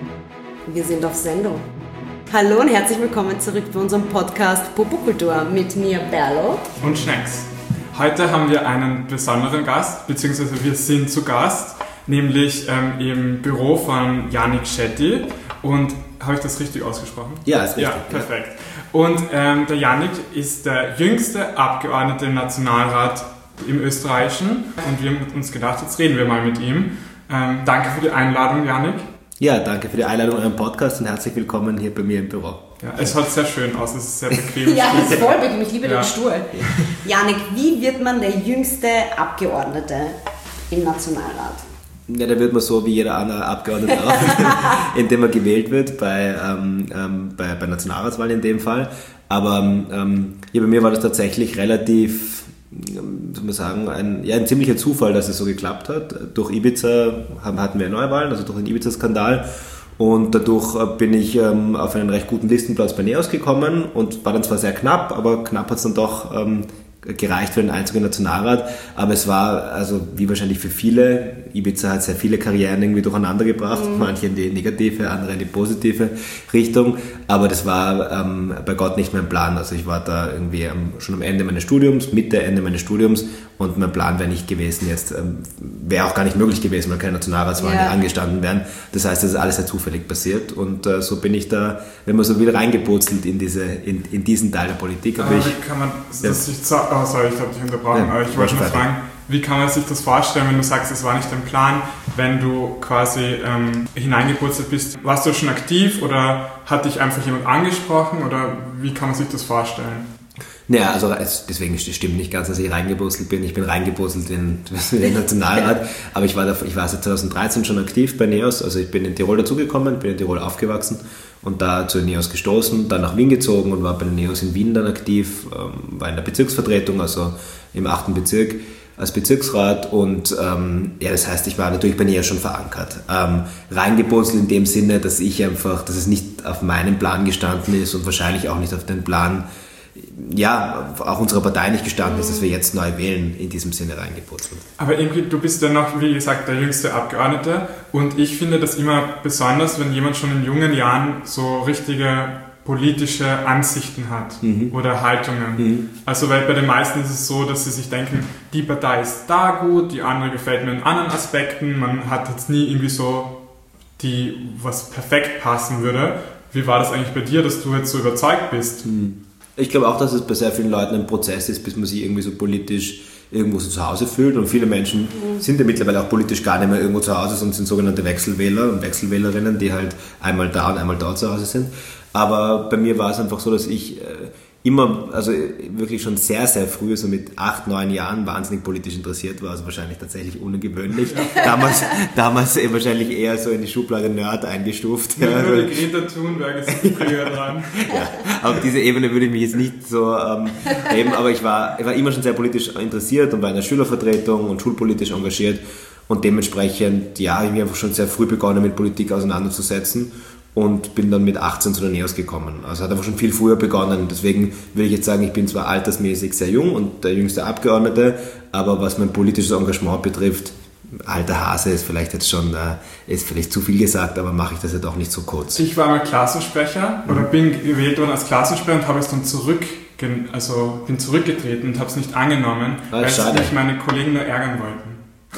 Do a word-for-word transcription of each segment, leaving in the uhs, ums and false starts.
Wir sind auf Sendung. Hallo und herzlich willkommen zurück bei unserem Podcast Popokultur mit mir Berlo und Schnecks. Heute haben wir einen besonderen Gast, beziehungsweise wir sind zu Gast, nämlich ähm, im Büro von Jánik Shetty. Und habe ich das richtig ausgesprochen? Ja, ist richtig. Ja, perfekt. Und ähm, der Jánik ist der jüngste Abgeordnete im Nationalrat im Österreichischen. Und wir haben uns gedacht, jetzt reden wir mal mit ihm. Ähm, danke für die Einladung, Jánik. Ja, danke für die Einladung in euren Podcast und herzlich willkommen hier bei mir im Büro. Ja, es schaut sehr schön aus, es ist sehr bequem. Ja, es ist voll bequem, ich liebe ja. den Stuhl. Jánik, wie wird man der jüngste Abgeordnete im Nationalrat? Ja, da wird man so wie jeder andere Abgeordnete auch, indem man gewählt wird bei, ähm, ähm, bei, bei Nationalratswahlen in dem Fall. Aber ähm, ja, bei mir war das tatsächlich relativ, soll man sagen, ein, ja, ein ziemlicher Zufall, dass es so geklappt hat. Durch Ibiza haben, hatten wir Neuwahlen, also durch den Ibiza-Skandal. Und dadurch bin ich ähm, auf einen recht guten Listenplatz bei NEOS gekommen und war dann zwar sehr knapp, aber knapp hat es dann doch ähm, gereicht für den einzigen Nationalrat, aber es war, also wie wahrscheinlich für viele, Ibiza hat sehr viele Karrieren irgendwie durcheinander gebracht, mhm. manche in die negative, andere in die positive Richtung, aber das war ähm, bei Gott nicht mein Plan, also ich war da irgendwie am, schon am Ende meines Studiums, Mitte, Ende meines Studiums und mein Plan wäre nicht gewesen jetzt, ähm, wäre auch gar nicht möglich gewesen, weil keine Nationalratswahlen ja. angestanden wären, das heißt, das ist alles sehr zufällig passiert und äh, so bin ich da, wenn man so will, reingepurzelt in, diese, in, in diesen Teil der Politik. Aber ich, wie kann man das ja. sich sagen? Oh, sorry, ich habe dich unterbrochen, ja, aber ich wollte nur fragen, wie kann man sich das vorstellen, wenn du sagst, es war nicht dein Plan, wenn du quasi ähm, hineingepurzelt bist? Warst du schon aktiv oder hat dich einfach jemand angesprochen oder wie kann man sich das vorstellen? Naja, also es, deswegen stimmt nicht ganz, dass ich reingepurzelt bin. Ich bin reingepurzelt in, in den Nationalrat, aber ich war, da, ich war seit zweitausenddreizehn schon aktiv bei NEOS, also ich bin in Tirol dazugekommen, bin in Tirol aufgewachsen und da zu NEOS gestoßen, dann nach Wien gezogen und war bei den NEOS in Wien dann aktiv, ähm, war in der Bezirksvertretung, also im achten Bezirk als Bezirksrat und ähm, ja, das heißt, ich war natürlich bei NEOS schon verankert. Ähm, reingepurzelt in dem Sinne, dass ich einfach, dass es nicht auf meinem Plan gestanden ist und wahrscheinlich auch nicht auf den Plan, ja, auch unserer Partei nicht gestanden ist, dass wir jetzt neu wählen, in diesem Sinne reingepurzelt. Aber irgendwie, du bist ja noch, wie gesagt, der jüngste Abgeordnete und ich finde das immer besonders, wenn jemand schon in jungen Jahren so richtige politische Ansichten hat mhm. oder Haltungen. Mhm. Also weil bei den meisten ist es so, dass sie sich denken, die Partei ist da gut, die andere gefällt mir in anderen Aspekten, man hat jetzt nie irgendwie so die, was perfekt passen würde. Wie war das eigentlich bei dir, dass du jetzt so überzeugt bist? Mhm. Ich glaube auch, dass es bei sehr vielen Leuten ein Prozess ist, bis man sich irgendwie so politisch irgendwo so zu Hause fühlt und viele Menschen mhm. sind ja mittlerweile auch politisch gar nicht mehr irgendwo zu Hause, sondern sind sogenannte Wechselwähler und Wechselwählerinnen, die halt einmal da und einmal dort zu Hause sind. Aber bei mir war es einfach so, dass ich äh, immer, also wirklich schon sehr, sehr früh, so mit acht, neun Jahren wahnsinnig politisch interessiert war, also wahrscheinlich tatsächlich ungewöhnlich. damals damals eh wahrscheinlich eher so in die Schublade Nerd eingestuft. Nur, ja, nur die Greta Thunberg ist früher dran. Ja, auf diese Ebene würde ich mich jetzt nicht so ähm, heben, aber ich war, ich war immer schon sehr politisch interessiert und war in der Schülervertretung und schulpolitisch engagiert und dementsprechend, ja, habe ich mich einfach schon sehr früh begonnen, mit Politik auseinanderzusetzen. Und bin dann mit achtzehn zu der NEOS gekommen. Also hat einfach schon viel früher begonnen. Deswegen würde ich jetzt sagen, ich bin zwar altersmäßig sehr jung und der jüngste Abgeordnete, aber was mein politisches Engagement betrifft, alter Hase ist vielleicht jetzt schon, äh, ist vielleicht zu viel gesagt, aber mache ich das ja doch nicht so kurz. Ich war mal Klassensprecher mhm. oder bin gewählt worden als Klassensprecher und habe es dann zurück, also bin zurückgetreten und habe es nicht angenommen, ah, weil mich meine Kollegen nur ärgern wollten.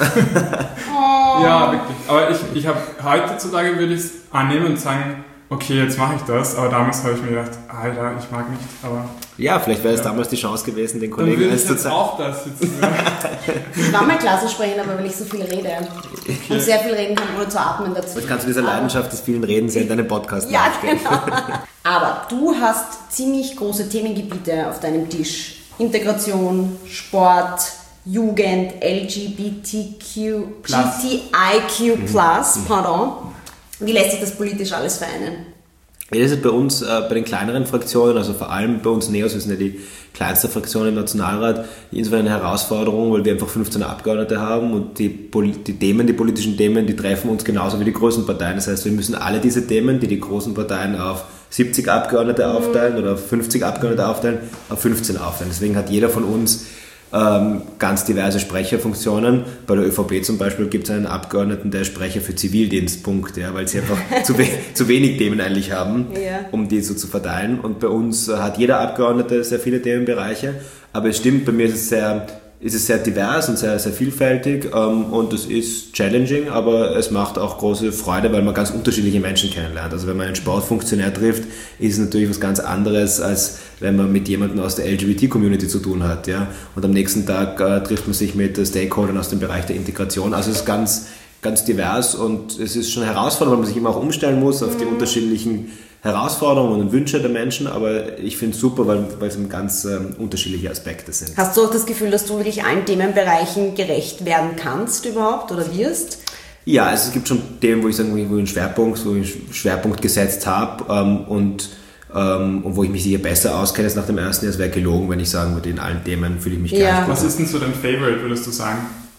Oh. Ja, wirklich. Aber ich, ich habe heutzutage würde ich es annehmen und sagen, okay, jetzt mache ich das. Aber damals habe ich mir gedacht, Alter, ich mag nicht. Aber ja, vielleicht wäre es ja. damals die Chance gewesen, den Kollegen eins zu zeigen. Auch das jetzt. Ich war mal Klassensprecherin, aber weil ich so viel rede okay. und sehr viel reden kann, ohne zu atmen dazu. Jetzt kannst du dieser Leidenschaft des vielen Redens in deinem Podcast ja, genau. Aber du hast ziemlich große Themengebiete auf deinem Tisch. Integration, Sport, Jugend, L G B T Q, G T I Q plus, mhm. pardon. Wie lässt sich das politisch alles vereinen? Ja, das ist bei uns, äh, bei den kleineren Fraktionen, also vor allem bei uns NEOS, wir sind ja die kleinste Fraktion im Nationalrat, insofern eine Herausforderung, weil wir einfach fünfzehn Abgeordnete haben und die, die Themen, die politischen Themen, die treffen uns genauso wie die großen Parteien. Das heißt, wir müssen alle diese Themen, die die großen Parteien auf siebzig Abgeordnete aufteilen oder auf fünfzig Abgeordnete aufteilen, auf fünfzehn aufteilen. Deswegen hat jeder von uns ähm, ganz diverse Sprecherfunktionen. Bei der ÖVP zum Beispiel gibt es einen Abgeordneten, der ist Sprecher für Zivildienst, Punkt, ja, weil sie einfach zu, we- zu wenig Themen eigentlich haben, ja. um die so zu verteilen. Und bei uns hat jeder Abgeordnete sehr viele Themenbereiche, aber es stimmt, bei mir ist es sehr... ist es sehr divers und sehr, sehr vielfältig ähm, und es ist challenging, aber es macht auch große Freude, weil man ganz unterschiedliche Menschen kennenlernt. Also wenn man einen Sportfunktionär trifft, ist es natürlich was ganz anderes, als wenn man mit jemandem aus der L G B T-Community zu tun hat. Ja? Und am nächsten Tag äh, trifft man sich mit Stakeholdern aus dem Bereich der Integration. Also es ist ganz, ganz divers und es ist schon herausfordernd, weil man sich immer auch umstellen muss auf die unterschiedlichen Herausforderungen und Wünsche der Menschen, aber ich finde es super, weil, weil es ganz ähm, unterschiedliche Aspekte sind. Hast du auch das Gefühl, dass du wirklich allen Themenbereichen gerecht werden kannst überhaupt oder wirst? Ja, also es gibt schon Themen, wo ich sagen, wo ich einen Schwerpunkt, wo ich einen Schwerpunkt gesetzt habe ähm, und, ähm, und wo ich mich sicher besser auskenne als nach dem ersten Jahr. Es wäre gelogen, wenn ich sagen würde, in allen Themen fühle ich mich ja. gleich. Was ist denn so dein Favorite, würdest du sagen?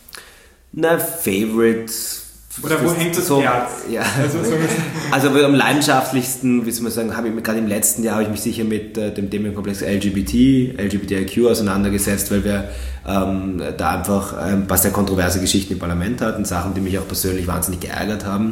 Na, Favorite... Oder wo das hängt das so, Herz? Ja. Also, so also am leidenschaftlichsten, wie soll man sagen, habe ich gerade im letzten Jahr habe ich mich sicher mit äh, dem Themenkomplex L G B T, L G B T I Q auseinandergesetzt, weil wir ähm, da einfach ein paar sehr kontroverse Geschichten im Parlament hatten, Sachen, die mich auch persönlich wahnsinnig geärgert haben.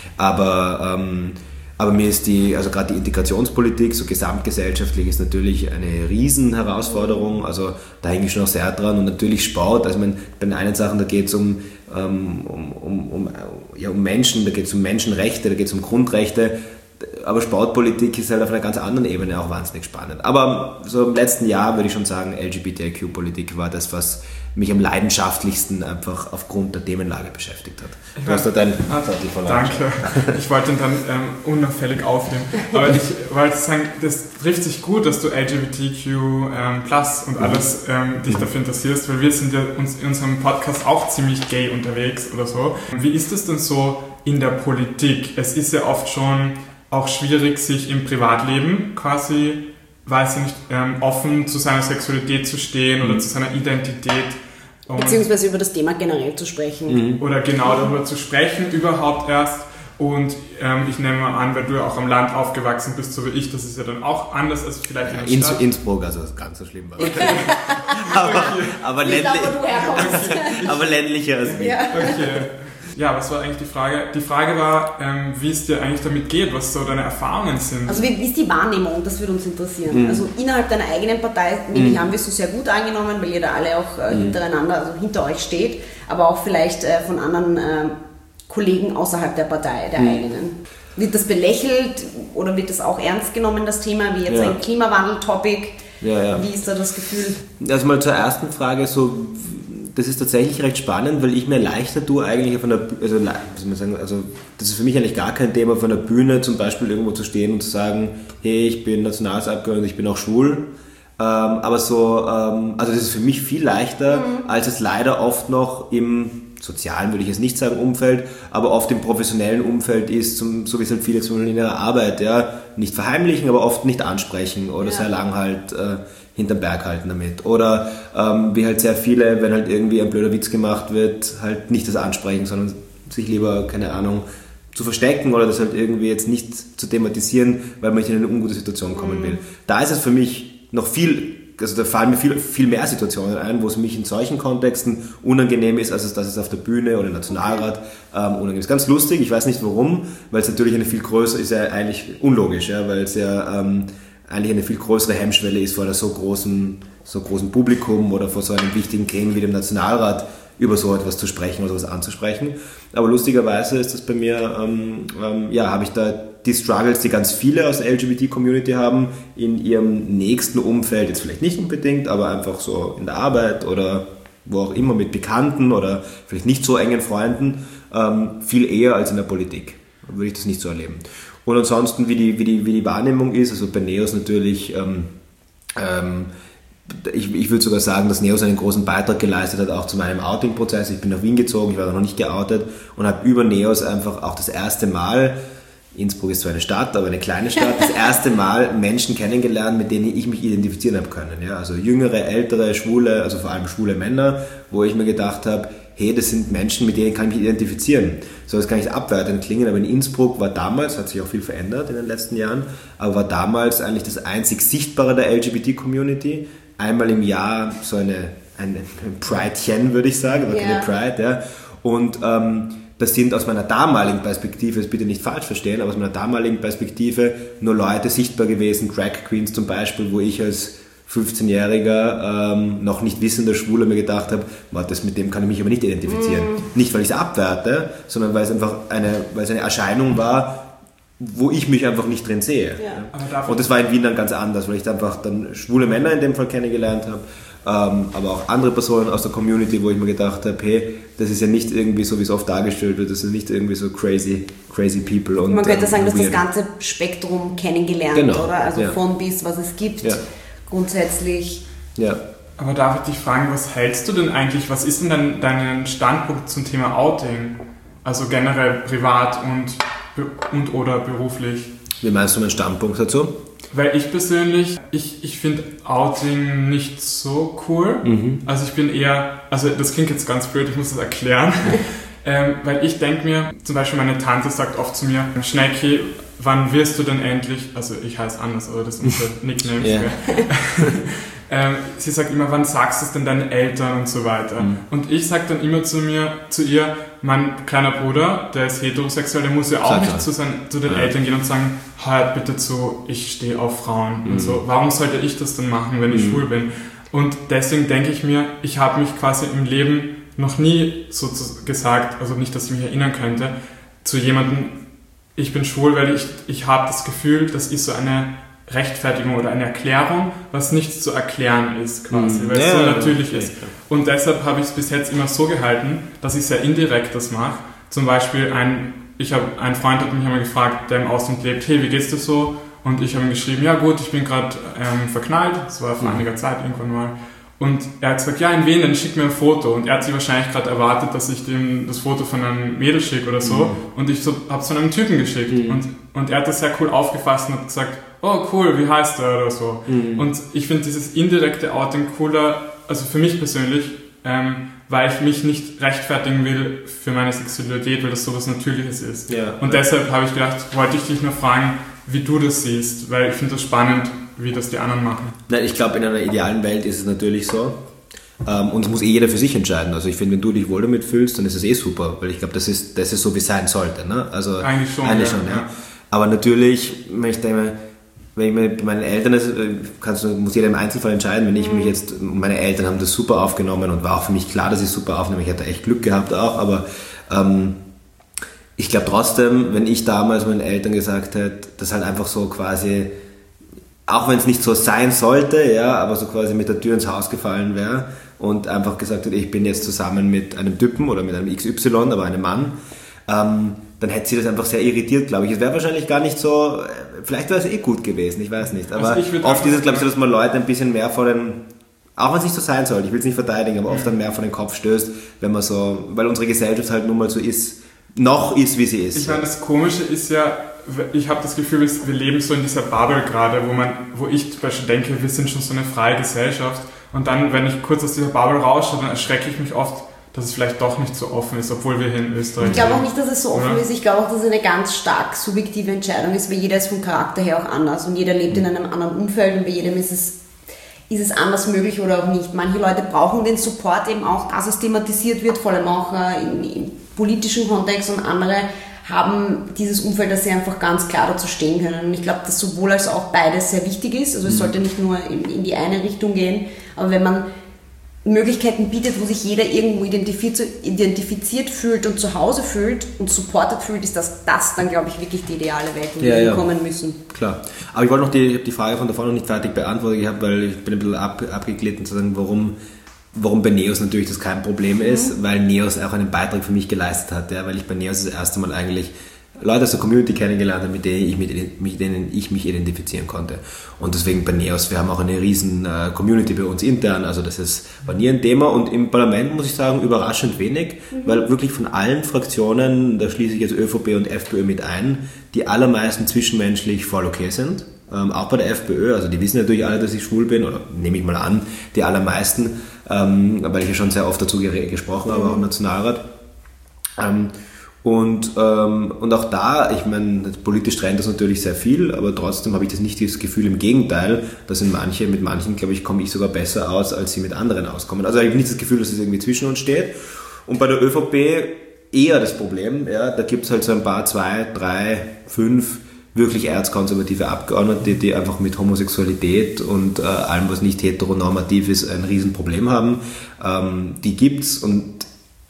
Aber ähm, Aber mir ist die, also gerade die Integrationspolitik, so gesamtgesellschaftlich, ist natürlich eine Riesenherausforderung. Also da hänge ich schon auch sehr dran. Und natürlich Sport, also man, bei den einen Sachen, da geht es um, um, um, um, ja, um Menschen, da geht es um Menschenrechte, da geht es um Grundrechte. Aber Sportpolitik ist halt auf einer ganz anderen Ebene auch wahnsinnig spannend. Aber so im letzten Jahr würde ich schon sagen, L G B T I Q-Politik war das, was mich am leidenschaftlichsten einfach aufgrund der Themenlage beschäftigt hat. Ich du hast da dein ah, Danke. Ich wollte ihn dann ähm, unauffällig aufnehmen. Aber ich wollte sagen, das trifft sich gut, dass du L G B T Q ähm, plus und alles ähm, dich dafür interessierst, weil wir sind ja uns in unserem Podcast auch ziemlich gay unterwegs oder so. Wie ist es denn so in der Politik? Es ist ja oft schon auch schwierig, sich im Privatleben quasi, weiß ich nicht, ähm, offen zu seiner Sexualität zu stehen oder zu seiner Identität. Und beziehungsweise über das Thema generell zu sprechen. Oder genau darüber zu sprechen, überhaupt erst. Und ähm, ich nehme mal an, weil du ja auch am Land aufgewachsen bist, so wie ich, das ist ja dann auch anders als vielleicht in der Stadt. Innsbruck, also ganz so schlimm war es. aber, aber, ländlich, okay. aber ländlicher als Wien. Ja. Okay. Ja, was war eigentlich die Frage? Die Frage war, ähm, wie es dir eigentlich damit geht, was so deine Erfahrungen sind. Also wie, wie ist die Wahrnehmung? Das würde uns interessieren. Mhm. Also innerhalb deiner eigenen Partei, nämlich mhm. haben wir es so sehr gut angenommen, weil ihr da alle auch äh, mhm. hintereinander, also hinter euch steht, aber auch vielleicht äh, von anderen äh, Kollegen außerhalb der Partei, der mhm. eigenen. Wird das belächelt oder wird das auch ernst genommen, das Thema, wie jetzt ja. ein Klimawandel-Topic? Ja, ja. Wie ist da das Gefühl? Also mal zur ersten Frage, so... Das ist tatsächlich recht spannend, weil ich mir leichter tue, eigentlich auf einer, also, wie soll man sagen, also das ist für mich eigentlich gar kein Thema, auf einer Bühne zum Beispiel irgendwo zu stehen und zu sagen, hey, ich bin Nationalratsabgeordneter, ich bin auch schwul. Ähm, aber so, ähm, also das ist für mich viel leichter, mhm. als es leider oft noch im sozialen, würde ich jetzt nicht sagen, Umfeld, aber oft im professionellen Umfeld ist, zum, so wie es halt viele zum Beispiel in ihrer Arbeit, ja, nicht verheimlichen, aber oft nicht ansprechen oder ja. sehr lang halt äh, hinterm Berg halten damit. Oder ähm, wie halt sehr viele, wenn halt irgendwie ein blöder Witz gemacht wird, halt nicht das ansprechen, sondern sich lieber, keine Ahnung, zu verstecken oder das halt irgendwie jetzt nicht zu thematisieren, weil man nicht in eine ungute Situation kommen mhm. will. Da ist es für mich noch viel, also da fallen mir viel, viel mehr Situationen ein, wo es mich in solchen Kontexten unangenehm ist, als es, dass es auf der Bühne oder im Nationalrat ähm, unangenehm ist. Ganz lustig, ich weiß nicht warum, weil es natürlich eine viel größere, ist ja eigentlich unlogisch, ja, weil es ja ähm, eigentlich eine viel größere Hemmschwelle ist, vor der so großen, so großen Publikum oder vor so einem wichtigen Gremium wie dem Nationalrat über so etwas zu sprechen oder sowas anzusprechen. Aber lustigerweise ist das bei mir, ähm, ähm, ja, habe ich da die Struggles, die ganz viele aus der L G B T-Community haben, in ihrem nächsten Umfeld, jetzt vielleicht nicht unbedingt, aber einfach so in der Arbeit oder wo auch immer mit Bekannten oder vielleicht nicht so engen Freunden, ähm, viel eher als in der Politik. Würde ich das nicht so erleben. Und ansonsten, wie die, wie die, wie die Wahrnehmung ist, also bei Neos natürlich, ähm, ähm, ich, ich würde sogar sagen, dass Neos einen großen Beitrag geleistet hat, auch zu meinem Outing-Prozess. Ich bin nach Wien gezogen, ich war da noch nicht geoutet und habe über Neos einfach auch das erste Mal, Innsbruck ist zwar eine Stadt, aber eine kleine Stadt, das erste Mal Menschen kennengelernt, mit denen ich mich identifizieren habe können. Ja? Also jüngere, ältere, schwule, also vor allem schwule Männer, wo ich mir gedacht habe, hey, das sind Menschen, mit denen kann ich mich identifizieren. So, das kann nicht abwertend klingen, aber in Innsbruck war damals, hat sich auch viel verändert in den letzten Jahren, aber war damals eigentlich das einzig Sichtbare der L G B T-Community, einmal im Jahr so eine, ein, ein Pridechen, würde ich sagen, aber yeah. keine Pride, ja. Und ähm, das sind aus meiner damaligen Perspektive, das bitte nicht falsch verstehen, aber aus meiner damaligen Perspektive nur Leute sichtbar gewesen, Drag Queens zum Beispiel, wo ich als fünfzehnjähriger, ähm, noch nicht wissender Schwuler mir gedacht habe, das mit dem kann ich mich aber nicht identifizieren. Mm. Nicht, weil ich es abwerte, sondern weil es einfach eine, weil es eine Erscheinung war, wo ich mich einfach nicht drin sehe. Ja. Und das war in Wien dann ganz anders, weil ich einfach dann schwule Männer in dem Fall kennengelernt habe, ähm, aber auch andere Personen aus der Community, wo ich mir gedacht habe, hey, das ist ja nicht irgendwie so, wie es oft dargestellt wird, das sind nicht irgendwie so crazy, crazy people. Und, man könnte ähm, sagen, dass das ganze Spektrum kennengelernt, genau. oder? Also ja. von bis, was es gibt. Ja. Grundsätzlich. Ja. Aber darf ich dich fragen, was hältst du denn eigentlich, was ist denn dein, dein Standpunkt zum Thema Outing? Also generell privat und, und oder beruflich? Wie meinst du meinen Standpunkt dazu? Weil ich persönlich, ich, ich finde Outing nicht so cool. Mhm. Also ich bin eher, also das klingt jetzt ganz blöd, ich muss das erklären. ähm, weil ich denke mir, zum Beispiel meine Tante sagt oft zu mir, Schnecki, wann wirst du denn endlich, also ich heiße anders, aber das ist unser Nickname. Yeah. ähm, sie sagt immer, wann sagst du es denn deinen Eltern und so weiter. Mhm. Und ich sage dann immer zu mir, zu ihr, mein kleiner Bruder, der ist heterosexuell, der muss ja auch Sag nicht zu, sein, zu den ja. Eltern gehen und sagen, hört bitte zu, ich stehe auf Frauen mhm. und so. Warum sollte ich das denn machen, wenn ich mhm. schwul bin? Und deswegen denke ich mir, ich habe mich quasi im Leben noch nie so gesagt, also nicht, dass ich mich erinnern könnte, zu jemandem, ich bin schwul, weil ich, ich habe das Gefühl, das ist so eine Rechtfertigung oder eine Erklärung, was nicht zu erklären ist quasi, mhm. weil es ja, so natürlich ist. Und deshalb habe ich es bis jetzt immer so gehalten, dass ich sehr indirekt das mache. Zum Beispiel, ein, ich hab, ein Freund hat mich einmal gefragt, der im Ausland lebt, hey, wie geht's dir so? Und ich habe ihm geschrieben, ja gut, ich bin gerade ähm, verknallt, das war vor mhm. einiger Zeit irgendwann mal. Und er hat gesagt, ja, in wen, dann schick mir ein Foto. Und er hat sich wahrscheinlich gerade erwartet, dass ich dem das Foto von einem Mädel schicke oder so. Mhm. Und ich so, habe es von einem Typen geschickt. Mhm. Und, und er hat das sehr cool aufgefasst und hat gesagt, oh cool, wie heißt er oder so. Mhm. Und ich finde dieses indirekte Outing cooler, also für mich persönlich, ähm, weil ich mich nicht rechtfertigen will für meine Sexualität, weil das sowas Natürliches ist. Ja. Und deshalb habe ich gedacht, wollte ich dich nur fragen, wie du das siehst, weil ich finde das spannend, wie das die anderen machen. Nein, ich glaube, in einer idealen Welt ist es natürlich so. Ähm, und es muss eh jeder für sich entscheiden. Also ich finde, wenn du dich wohl damit fühlst, dann ist es eh super, weil ich glaube, das ist, das ist so, wie es sein sollte. Ne? Also, eigentlich schon. Eigentlich ja, schon ja. Ja. Aber natürlich, wenn ich denke, wenn ich mit meinen Eltern, das kannst du, muss jeder im Einzelfall entscheiden, wenn ich mich jetzt, meine Eltern haben das super aufgenommen und war auch für mich klar, dass ich es super aufnehme. Ich hatte echt Glück gehabt auch, aber ähm, ich glaube trotzdem, wenn ich damals meinen Eltern gesagt hätte, das halt einfach so quasi, auch wenn es nicht so sein sollte, ja, aber so quasi mit der Tür ins Haus gefallen wäre und einfach gesagt hätte, ich bin jetzt zusammen mit einem Typen oder mit einem X Y, aber einem Mann, ähm, dann hätte sie das einfach sehr irritiert, glaube ich. Es wäre wahrscheinlich gar nicht so, vielleicht wäre es eh gut gewesen, ich weiß nicht. Aber also oft ist es, glaube ich, so, dass man Leute ein bisschen mehr vor den, auch wenn es nicht so sein soll, ich will es nicht verteidigen, aber oft dann mehr vor den Kopf stößt, wenn man so, weil unsere Gesellschaft halt nun mal so ist, noch ist, wie sie ist. Ich meine, das Komische ist ja, ich habe das Gefühl, wir leben so in dieser Bubble gerade, wo man, wo ich zum Beispiel denke, wir sind schon so eine freie Gesellschaft und dann, wenn ich kurz aus dieser Bubble rausschaue, dann erschrecke ich mich oft, dass es vielleicht doch nicht so offen ist, obwohl wir hier in Österreich Ich glaube auch nicht, dass es so offen oder? ist. Ich glaube auch, dass es eine ganz stark subjektive Entscheidung ist, weil jeder ist vom Charakter her auch anders und jeder lebt in einem anderen Umfeld und bei jedem ist es, ist es anders möglich oder auch nicht. Manche Leute brauchen den Support eben auch, dass es thematisiert wird, vor allem auch in, in politischen Kontext und andere haben dieses Umfeld, dass sie einfach ganz klar dazu stehen können. Und ich glaube, dass sowohl als auch beides sehr wichtig ist. Also es sollte nicht nur in, in die eine Richtung gehen, aber wenn man Möglichkeiten bietet, wo sich jeder irgendwo identifiziert, identifiziert fühlt und zu Hause fühlt und supported fühlt, ist das, das dann, glaube ich, wirklich die ideale Welt, wo ja, wir ja. hinkommen müssen. Klar. Aber ich wollte noch die, die Frage von davor noch nicht fertig beantwortet gehabt, weil ich bin ein bisschen ab, abgeglitten zu sagen, warum, warum bei Neos natürlich das kein Problem ist, mhm. weil Neos auch einen Beitrag für mich geleistet hat, ja, weil ich bei Neos das erste Mal eigentlich Leute aus der Community kennengelernt habe, mit denen ich, mit, mit denen ich mich identifizieren konnte. Und deswegen bei Neos, wir haben auch eine riesen äh, Community bei uns intern, also das ist, war nie ein Thema und im Parlament muss ich sagen, überraschend wenig, mhm. weil wirklich von allen Fraktionen, da schließe ich jetzt ÖVP und FPÖ mit ein, die allermeisten zwischenmenschlich voll okay sind. Ähm, auch bei der FPÖ, also die wissen natürlich alle, dass ich schwul bin, oder nehme ich mal an, die allermeisten, ähm, weil ich ja schon sehr oft dazu gesprochen habe, auch im Nationalrat. Ähm, Und, ähm, und auch da, ich meine, politisch trennt das natürlich sehr viel, aber trotzdem habe ich das nicht das Gefühl, im Gegenteil, dass in manche, mit manchen, glaube ich, komme ich sogar besser aus, als sie mit anderen auskommen. Also ich habe nicht das Gefühl, dass es irgendwie zwischen uns steht. Und bei der ÖVP eher das Problem, ja, da gibt es halt so ein paar, zwei, drei, fünf wirklich erzkonservative Abgeordnete, die einfach mit Homosexualität und äh, allem, was nicht heteronormativ ist, ein Riesenproblem haben. Ähm, die gibt's und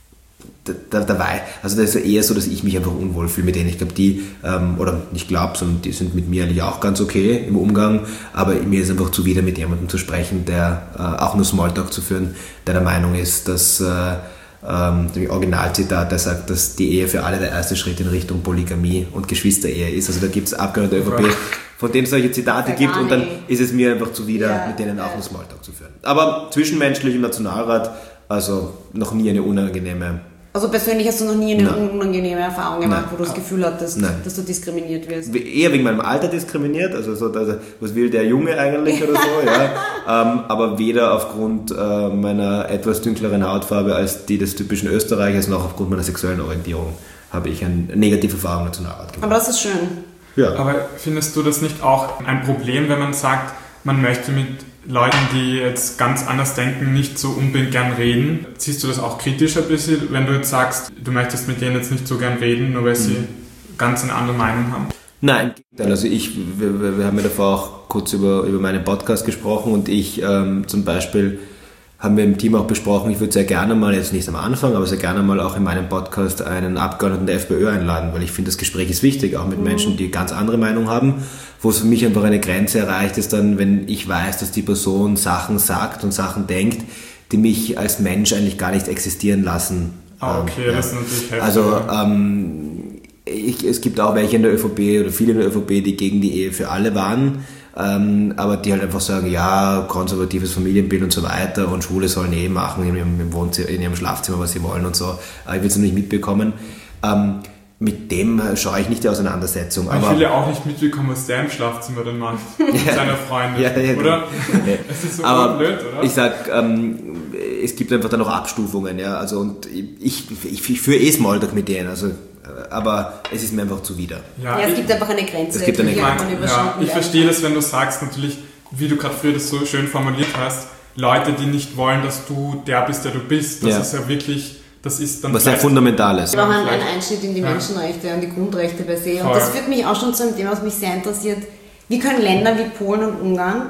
Da, dabei, also das ist eher so, dass ich mich einfach unwohl fühle mit denen. Ich glaube, die, ähm, oder nicht glaube, sondern die sind mit mir eigentlich auch ganz okay im Umgang, aber mir ist einfach zuwider, mit jemandem zu sprechen, der äh, auch nur Smalltalk zu führen, der der Meinung ist, dass, äh, ähm, das Originalzitat, der sagt, dass die Ehe für alle der erste Schritt in Richtung Polygamie und Geschwisterehe ist. Also da gibt es Abgeordnete der ÖVP, von denen es solche Zitate ja, gibt und dann ist es mir einfach zuwider, ja, mit denen auch nur Smalltalk zu führen. Aber zwischenmenschlich im Nationalrat, also noch nie eine unangenehme. Also persönlich hast du noch nie eine Nein. unangenehme Erfahrung gemacht, Nein. wo du das Gefühl hattest, Nein. dass du diskriminiert wirst? Eher wegen meinem Alter diskriminiert, also so, also, was will der Junge eigentlich oder so, ja. ähm, aber weder aufgrund äh, meiner etwas dünkleren Hautfarbe als die des typischen Österreichers, noch aufgrund meiner sexuellen Orientierung habe ich eine negative Erfahrung mit Nationalrat gemacht. Aber das ist schön. Ja. Aber findest du das nicht auch ein Problem, wenn man sagt, man möchte mit Leuten, die jetzt ganz anders denken, nicht so unbedingt gern reden? Siehst du das auch kritisch ein bisschen, wenn du jetzt sagst, du möchtest mit denen jetzt nicht so gern reden, nur weil sie mhm. ganz eine andere Meinung haben? Nein, also ich, wir, wir haben ja davor auch kurz über, über meinen Podcast gesprochen und ich ähm, zum Beispiel haben wir im Team auch besprochen, ich würde sehr gerne mal, jetzt nicht am Anfang, aber sehr gerne mal auch in meinem Podcast einen Abgeordneten der FPÖ einladen, weil ich finde, das Gespräch ist wichtig, auch mit mhm. Menschen, die ganz andere Meinung haben. Wo es für mich einfach eine Grenze erreicht ist dann, wenn ich weiß, dass die Person Sachen sagt und Sachen denkt, die mich als Mensch eigentlich gar nicht existieren lassen. Ah, okay, ähm, das ist natürlich heftig. Also ähm, ich, es gibt auch welche in der ÖVP oder viele in der ÖVP, die gegen die Ehe für alle waren, ähm, aber die halt einfach sagen, ja, konservatives Familienbild und so weiter und Schwule sollen eh machen in ihrem, im Wohnzimmer, in ihrem Schlafzimmer, was sie wollen und so. Aber ich will es noch nicht mitbekommen. Ähm, Mit dem schaue ich nicht die Auseinandersetzung. Aber ich will ja auch nicht mitbekommen, was der im Schlafzimmer dann macht. Mit seiner Freundin. Ja, ja, oder? Ja. Es ist so aber blöd, oder? Ich sag, ähm, es gibt einfach dann noch Abstufungen. Ja? Also, und ich, ich, ich führe eh Smalltalk mit denen. Also, aber es ist mir einfach zuwider. Ja, ja es gibt einfach eine Grenze. Es gibt eine Grenze. Ja, ich verstehe das, wenn du sagst, natürlich, wie du gerade früher das so schön formuliert hast, Leute, die nicht wollen, dass du der bist, der du bist. Das ja. ist ja wirklich... Das ist dann was sehr Fundamentales. Wir machen einen Einschnitt in die ja. Menschenrechte und die Grundrechte per se. Und Voll. Das führt mich auch schon zu einem Thema, was mich sehr interessiert. Wie können Länder wie Polen und Ungarn,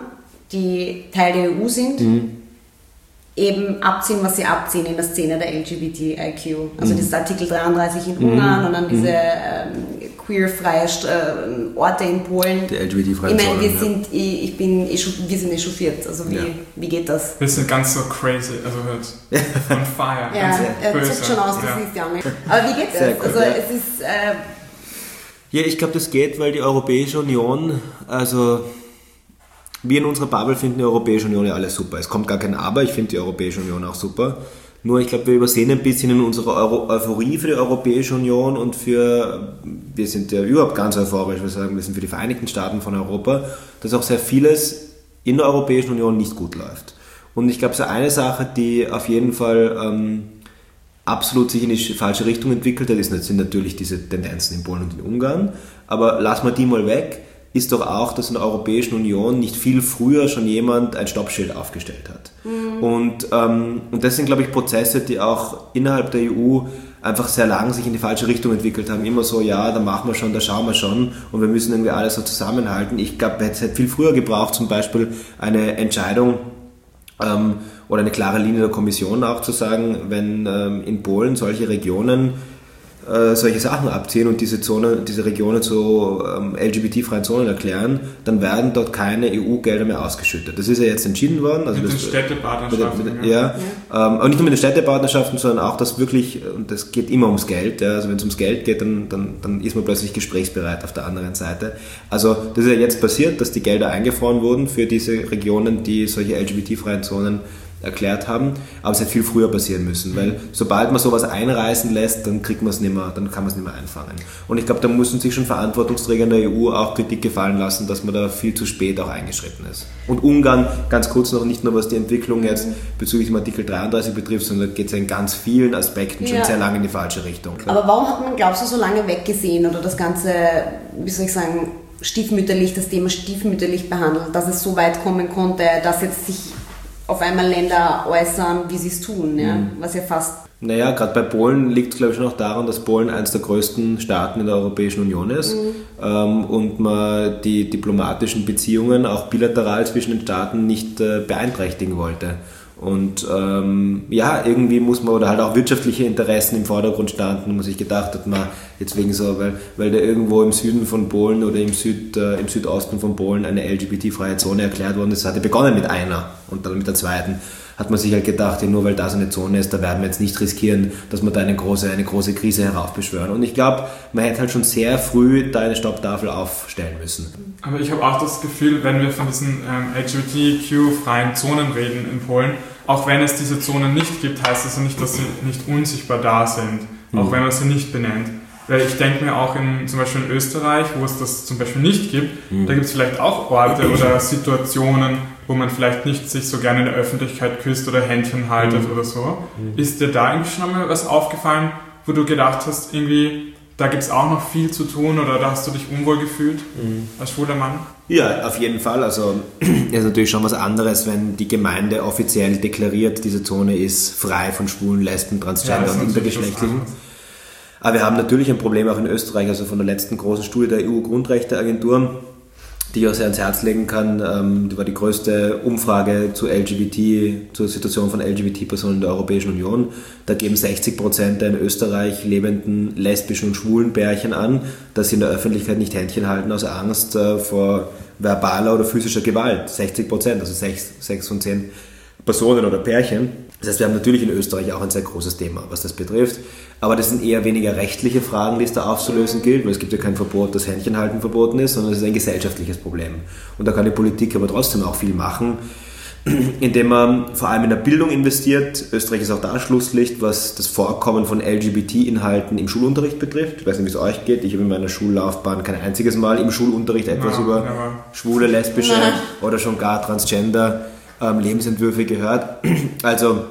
die Teil der E U sind, mhm. eben abziehen, was sie abziehen in der Szene der L G B T I Q? Also mhm. das ist Artikel dreiunddreißig in mhm. Ungarn und dann diese ähm, queerfreie äh, Orte in Polen. Die L G B T-freien Ich meine, wir Zonen, sind, ja. ich, ich bin, wir sind echauffiert. Also wie, ja. wie geht das? Wir sind ganz so crazy, also halt on fire. Ja, er zuckt schon aus, das ja. ist ja nicht. Aber wie geht das? Gut, also ja. es ist... Äh, ja, ich glaube, das geht, weil die Europäische Union, also wir in unserer Bubble finden die Europäische Union ja alles super. Es kommt gar kein Aber, ich finde die Europäische Union auch super. Nur ich glaube, wir übersehen ein bisschen in unserer Euro- Euphorie für die Europäische Union und für, wir sind ja überhaupt ganz euphorisch, wir sagen, wir sind für die Vereinigten Staaten von Europa, dass auch sehr vieles in der Europäischen Union nicht gut läuft. Und ich glaube, so eine Sache, die auf jeden Fall ähm, absolut sich in die falsche Richtung entwickelt hat, ist, sind natürlich diese Tendenzen in Polen und in Ungarn. Aber lassen wir die mal weg, ist doch auch, dass in der Europäischen Union nicht viel früher schon jemand ein Stoppschild aufgestellt hat. Mhm. Und, ähm, und das sind, glaube ich, Prozesse, die auch innerhalb der E U einfach sehr lang sich in die falsche Richtung entwickelt haben. Immer so, ja, da machen wir schon, da schauen wir schon und wir müssen irgendwie alles so zusammenhalten. Ich glaube, es hätte viel früher gebraucht, zum Beispiel eine Entscheidung ähm, oder eine klare Linie der Kommission auch zu sagen, wenn ähm, in Polen solche Regionen äh, solche Sachen abziehen und diese Zone, diese Regionen zu ähm, L G B T-freien Zonen erklären, dann werden dort keine E U-Gelder mehr ausgeschüttet. Das ist ja jetzt entschieden worden. Also mit das, den Städtepartnerschaften. Mit, mit, ja, ja. Ähm, aber nicht nur mit den Städtepartnerschaften, sondern auch das wirklich, und das geht immer ums Geld. Ja, also wenn es ums Geld geht, dann, dann, dann ist man plötzlich gesprächsbereit auf der anderen Seite. Also das ist ja jetzt passiert, dass die Gelder eingefroren wurden für diese Regionen, die solche L G B T-freien Zonen erklärt haben, aber es hätte viel früher passieren müssen, weil sobald man sowas einreißen lässt, dann kriegt man es nicht mehr, dann kann man es nicht mehr einfangen. Und ich glaube, da müssen sich schon Verantwortungsträger in der E U auch Kritik gefallen lassen, dass man da viel zu spät auch eingeschritten ist. Und Ungarn, ganz kurz noch, nicht nur was die Entwicklung jetzt bezüglich dem Artikel dreiunddreißig betrifft, sondern geht es ja in ganz vielen Aspekten schon ja. sehr lange in die falsche Richtung. Aber warum hat man, glaubst du, so lange weggesehen oder das Ganze, wie soll ich sagen, stiefmütterlich, das Thema stiefmütterlich behandelt, dass es so weit kommen konnte, dass jetzt sich auf einmal Länder äußern, wie sie es tun, ja? Mhm. Was ja fast... Naja, gerade bei Polen liegt es, glaube ich, schon auch daran, dass Polen eines der größten Staaten in der Europäischen Union ist, mhm. ähm, und man die diplomatischen Beziehungen auch bilateral zwischen den Staaten nicht äh, beeinträchtigen wollte. Und ähm, ja, irgendwie muss man, oder halt auch wirtschaftliche Interessen im Vordergrund standen, und man sich gedacht hat, man jetzt wegen so, weil, weil da irgendwo im Süden von Polen oder im, Süd, äh, im Südosten von Polen eine L G B T-freie Zone erklärt worden ist, hatte begonnen mit einer und dann mit der zweiten, hat man sich halt gedacht, ja, nur weil das eine Zone ist, da werden wir jetzt nicht riskieren, dass wir da eine große, eine große Krise heraufbeschwören. Und ich glaube, man hätte halt schon sehr früh da eine Stopptafel aufstellen müssen. Aber ich habe auch das Gefühl, wenn wir von diesen ähm, L G B T Q-freien Zonen reden in Polen, auch wenn es diese Zonen nicht gibt, heißt das ja nicht, dass sie nicht unsichtbar da sind, mhm. auch wenn man sie nicht benennt. Weil ich denke mir auch in, zum Beispiel in Österreich, wo es das zum Beispiel nicht gibt, mhm. da gibt es vielleicht auch Orte oder Situationen, wo man vielleicht nicht sich so gerne in der Öffentlichkeit küsst oder Händchen haltet mhm. oder so. Mhm. Ist dir da irgendwie schon mal was aufgefallen, wo du gedacht hast, irgendwie, da gibt es auch noch viel zu tun oder da hast du dich unwohl gefühlt mhm. als schwuler Mann? Ja, auf jeden Fall. Also ist natürlich schon was anderes, wenn die Gemeinde offiziell deklariert, diese Zone ist frei von Schwulen, Lesben, Transgender ja, und Intergeschlechtlichen. Aber wir haben natürlich ein Problem auch in Österreich, also von der letzten großen Studie der E U-Grundrechteagentur, die ich auch sehr ans Herz legen kann. Ähm, die war die größte Umfrage zu L G B T, zur Situation von L G B T-Personen in der Europäischen Union. Da geben sechzig Prozent der in Österreich lebenden lesbischen und schwulen Pärchen an, dass sie in der Öffentlichkeit nicht Händchen halten aus Angst äh, vor verbaler oder physischer Gewalt. sechzig Prozent, also sechs von zehn Personen oder Pärchen. Das heißt, wir haben natürlich in Österreich auch ein sehr großes Thema, was das betrifft. Aber das sind eher weniger rechtliche Fragen, die es da aufzulösen gilt, weil es gibt ja kein Verbot, dass Händchenhalten verboten ist, sondern es ist ein gesellschaftliches Problem. Und da kann die Politik aber trotzdem auch viel machen, indem man vor allem in der Bildung investiert. Österreich ist auch da Schlusslicht, was das Vorkommen von L G B T-Inhalten im Schulunterricht betrifft. Ich weiß nicht, wie es euch geht. Ich habe in meiner Schullaufbahn kein einziges Mal im Schulunterricht etwas ja, über ja. schwule, lesbische ja. oder schon gar Transgender ähm, Lebensentwürfe gehört. Also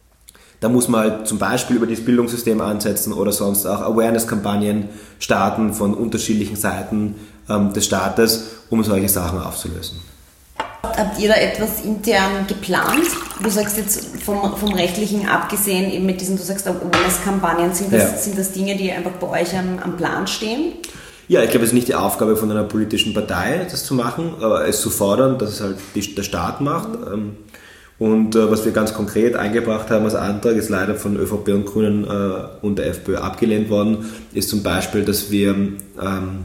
da muss man halt zum Beispiel über das Bildungssystem ansetzen oder sonst auch Awareness-Kampagnen starten von unterschiedlichen Seiten ähm, des Staates, um solche Sachen aufzulösen. Habt ihr da etwas intern geplant? Du sagst jetzt vom, vom Rechtlichen abgesehen, eben mit diesen, du sagst Awareness-Kampagnen, sind das, ja. sind das Dinge, die einfach bei euch am, am Plan stehen? Ja, ich glaube, es ist nicht die Aufgabe von einer politischen Partei, das zu machen, aber es zu fordern, dass es halt die, der Staat macht. Ähm, Und äh, was wir ganz konkret eingebracht haben als Antrag, ist leider von ÖVP und Grünen äh, und der FPÖ abgelehnt worden, ist zum Beispiel, dass wir, ähm,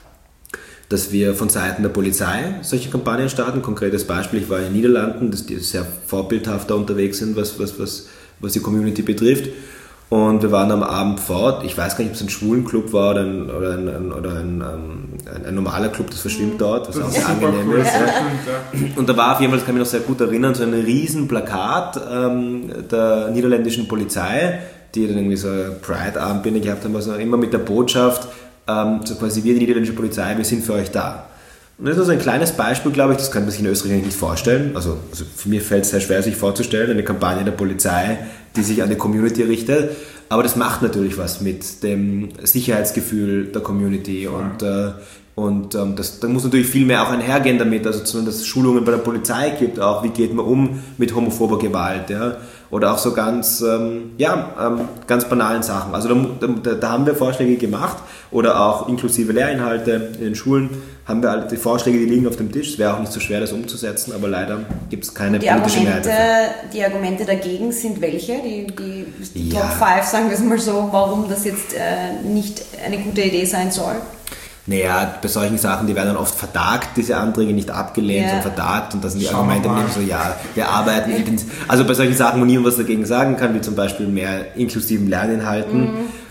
dass wir von Seiten der Polizei solche Kampagnen starten. Konkretes Beispiel, ich war in den Niederlanden, dass die sehr vorbildhafter unterwegs sind, was, was, was, was die Community betrifft. Und wir waren am Abend fort, ich weiß gar nicht, ob es ein Schwulenclub war oder ein, oder ein, ein, oder ein, ein, ein normaler Club, das verschwimmt dort, was das auch sehr angenehm cool. ist. Ja. Und da war auf jeden Fall, das kann ich mich noch sehr gut erinnern, so ein riesen Plakat ähm, der niederländischen Polizei, die dann irgendwie so eine Pride-Armbinde gehabt haben, also immer mit der Botschaft, ähm, so quasi wir, die niederländische Polizei, wir sind für euch da. Und das ist also ein kleines Beispiel, glaube ich, das kann man sich in Österreich eigentlich nicht vorstellen. Also, also für mich fällt es sehr schwer, sich vorzustellen, eine Kampagne der Polizei, die sich an die Community richtet. Aber das macht natürlich was mit dem Sicherheitsgefühl der Community. Ja. Und, äh, und ähm, das, da muss natürlich viel mehr auch einhergehen damit, also dass es Schulungen bei der Polizei gibt, auch wie geht man um mit homophober Gewalt. Ja? Oder auch so ganz, ähm, ja, ähm, ganz banalen Sachen. Also da, da, da haben wir Vorschläge gemacht oder auch inklusive Lehrinhalte in den Schulen haben wir alle die Vorschläge, die liegen auf dem Tisch. Es wäre auch nicht so schwer, das umzusetzen, aber leider gibt es keine die politische Mehrheit dafür. Die Argumente dagegen sind welche? Die, die, die ja. Top fünf, sagen wir es mal so, warum das jetzt äh, nicht eine gute Idee sein soll? Naja, bei solchen Sachen, die werden dann oft vertagt, diese Anträge nicht abgelehnt, yeah. sondern vertagt und da sind die Schauen Argumente eben so, ja, wir arbeiten intensiv. Also bei solchen Sachen, wo niemand was dagegen sagen kann, wie zum Beispiel mehr inklusiven Lerninhalten, mm.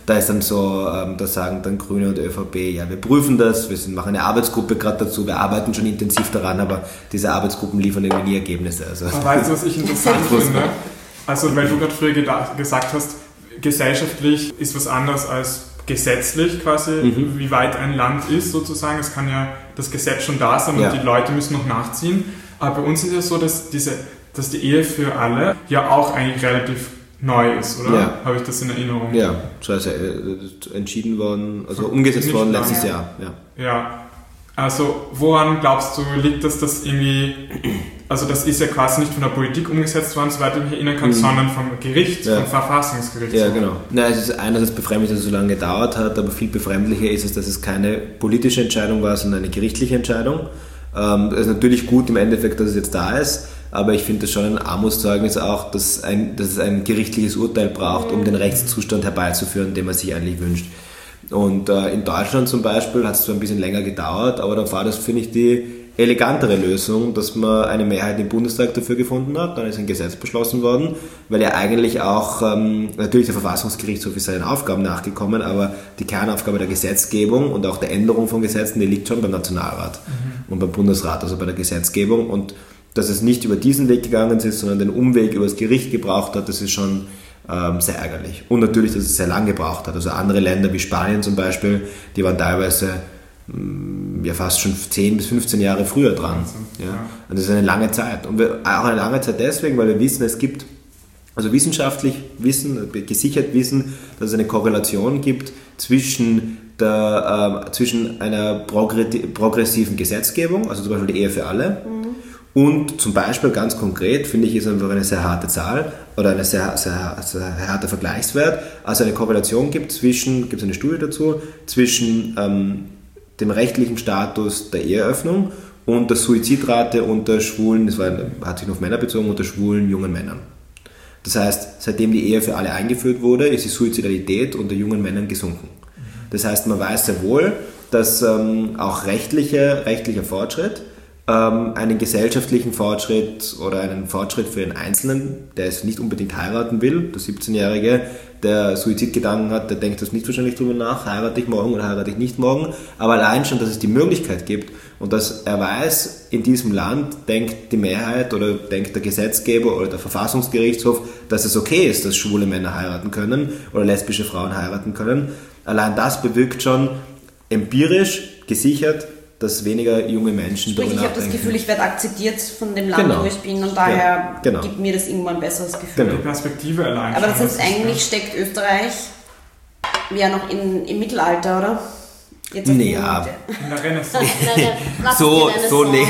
Da ist dann so, ähm, da sagen dann Grüne und ÖVP, ja, wir prüfen das, wir sind, machen eine Arbeitsgruppe gerade dazu, wir arbeiten schon intensiv daran, aber diese Arbeitsgruppen liefern irgendwie nie Ergebnisse. Also. Aber weißt du, was ich interessant finde? Also, weil du gerade früher gedacht, gesagt hast, gesellschaftlich ist was anderes als gesetzlich quasi, mhm. wie weit ein Land ist sozusagen. Es kann ja das Gesetz schon da sein und ja. die Leute müssen noch nachziehen. Aber bei uns ist es ja so, dass, diese, dass die Ehe für alle ja auch eigentlich relativ neu ist, oder? Ja. Habe ich das in Erinnerung? Ja, so ist äh, entschieden worden, also umgesetzt worden letztes Jahr. Ja. ja, also woran glaubst du, liegt das, dass irgendwie, also das ist ja quasi nicht von der Politik umgesetzt worden, soweit ich mich erinnern kann, mhm. sondern vom Gericht, ja. vom Verfassungsgericht. Ja, genau. Nein, es ist einerseits befremdlich, dass es so lange gedauert hat, aber viel befremdlicher ist es, dass es keine politische Entscheidung war, sondern eine gerichtliche Entscheidung. Ähm, es ist natürlich gut im Endeffekt, dass es jetzt da ist, aber ich finde das schon ein Armutszeugnis auch, dass, ein, dass es ein gerichtliches Urteil braucht, um den Rechtszustand herbeizuführen, den man sich eigentlich wünscht. Und äh, in Deutschland zum Beispiel hat es zwar ein bisschen länger gedauert, aber da war das, finde ich, die elegantere Lösung, dass man eine Mehrheit im Bundestag dafür gefunden hat. Dann ist ein Gesetz beschlossen worden, weil ja eigentlich auch, ähm, natürlich der Verfassungsgerichtshof ist seinen Aufgaben nachgekommen, aber die Kernaufgabe der Gesetzgebung und auch der Änderung von Gesetzen, die liegt schon beim Nationalrat mhm. und beim Bundesrat, also bei der Gesetzgebung. Und dass es nicht über diesen Weg gegangen ist, sondern den Umweg über das Gericht gebraucht hat, das ist schon ähm, sehr ärgerlich. Und natürlich, dass es sehr lange gebraucht hat. Also andere Länder wie Spanien zum Beispiel, die waren teilweise mh, ja fast schon zehn bis fünfzehn Jahre früher dran. Ja. Und das ist eine lange Zeit. Und wir, auch eine lange Zeit deswegen, weil wir wissen, es gibt, also wissenschaftlich wissen, gesichert wissen, dass es eine Korrelation gibt zwischen der, äh, zwischen einer progressiven Gesetzgebung, also zum Beispiel die Ehe für alle, mhm. und zum Beispiel ganz konkret, finde ich, ist einfach eine sehr harte Zahl oder ein sehr, sehr, sehr harter Vergleichswert, also eine Korrelation gibt zwischen, gibt es eine Studie dazu, zwischen ähm, dem rechtlichen Status der Eheöffnung und der Suizidrate unter schwulen, das war, hat sich nur auf Männer bezogen, unter schwulen jungen Männern. Das heißt, seitdem die Ehe für alle eingeführt wurde, ist die Suizidalität unter jungen Männern gesunken. Das heißt, man weiß sehr wohl, dass ähm, auch rechtliche, rechtlicher Fortschritt ähm, einen gesellschaftlichen Fortschritt oder einen Fortschritt für den Einzelnen, der es nicht unbedingt heiraten will, der siebzehnjährige, der Suizidgedanken hat, der denkt das nicht wahrscheinlich drüber nach, heirate ich morgen oder heirate ich nicht morgen, aber allein schon, dass es die Möglichkeit gibt und dass er weiß, in diesem Land denkt die Mehrheit oder denkt der Gesetzgeber oder der Verfassungsgerichtshof, dass es okay ist, dass schwule Männer heiraten können oder lesbische Frauen heiraten können. Allein das bewirkt schon empirisch gesichert, dass weniger junge Menschen darüber nachdenken. Ich habe das Gefühl, ich werde akzeptiert von dem Land, genau. wo ich bin und daher ja, genau. gibt mir das irgendwann ein besseres Gefühl. Genau. Die Perspektive allein. Aber das heißt, eigentlich steckt Österreich ja noch in, im Mittelalter, oder? Jetzt nee, ja. In der Renaissance. so, so, ne-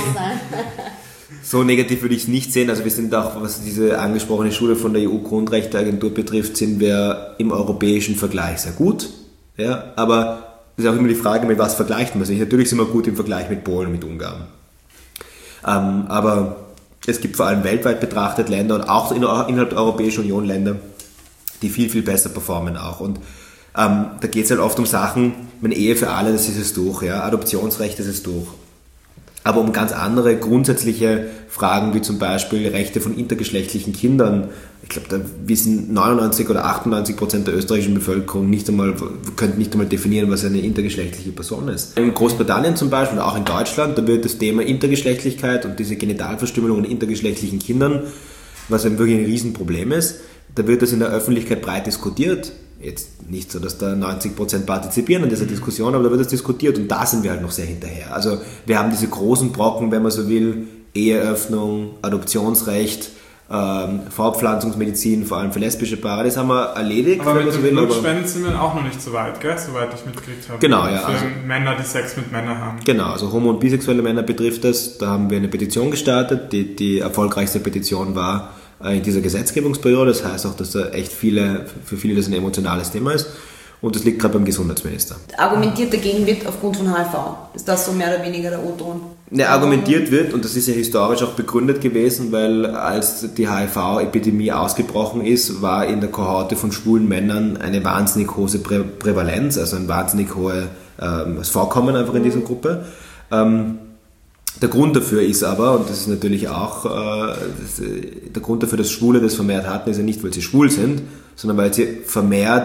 so negativ würde ich es nicht sehen. Also wir sind auch, was diese angesprochene Schule von der E U-Grundrechteagentur betrifft, sind wir im europäischen Vergleich sehr gut. Ja, aber das ist auch immer die Frage, mit was vergleicht man sich. Natürlich sind wir gut im Vergleich mit Polen und mit Ungarn. Ähm, aber es gibt vor allem weltweit betrachtet Länder und auch innerhalb der Europäischen Union Länder, die viel, viel besser performen auch. Und ähm, da geht es halt oft um Sachen, meine Ehe für alle, das ist es durch, ja, Adoptionsrecht, das ist durch. Aber um ganz andere grundsätzliche Fragen, wie zum Beispiel Rechte von intergeschlechtlichen Kindern, ich glaube, da wissen neunundneunzig oder achtundneunzig Prozent der österreichischen Bevölkerung nicht einmal, könnten nicht einmal definieren, was eine intergeschlechtliche Person ist. In Großbritannien zum Beispiel, auch in Deutschland, da wird das Thema Intergeschlechtlichkeit und diese Genitalverstümmelung von intergeschlechtlichen Kindern, was ein wirklich ein Riesenproblem ist, da wird das in der Öffentlichkeit breit diskutiert. Jetzt nicht so, dass da neunzig Prozent partizipieren an dieser Diskussion, aber da wird das diskutiert und da sind wir halt noch sehr hinterher. Also wir haben diese großen Brocken, wenn man so will, Eheöffnung, Adoptionsrecht, ähm, Fortpflanzungsmedizin, vor allem für lesbische Paare, das haben wir erledigt. Aber mit den Blutspenden sind wir auch noch nicht so weit, gell? Soweit ich mitgekriegt habe. Genau, ja. Für also, Männer, die Sex mit Männern haben. Genau, also homo- und bisexuelle Männer betrifft das. Da haben wir eine Petition gestartet. Die, die erfolgreichste Petition war in dieser Gesetzgebungsperiode. Das heißt auch, dass da echt viele, für viele das ein emotionales Thema ist. Und das liegt gerade beim Gesundheitsminister. Argumentiert dagegen wird aufgrund von H I V. Ist das so mehr oder weniger der O-Ton? Ne, argumentiert wird, und das ist ja historisch auch begründet gewesen, weil als die H I V-Epidemie ausgebrochen ist, war in der Kohorte von schwulen Männern eine wahnsinnig hohe Prä- Prävalenz, also ein wahnsinnig hohes ähm, Vorkommen einfach in dieser Gruppe. Ähm, Der Grund dafür ist aber, und das ist natürlich auch, äh, das, der Grund dafür, dass Schwule das vermehrt hatten, ist ja nicht, weil sie schwul sind, sondern weil sie vermehrt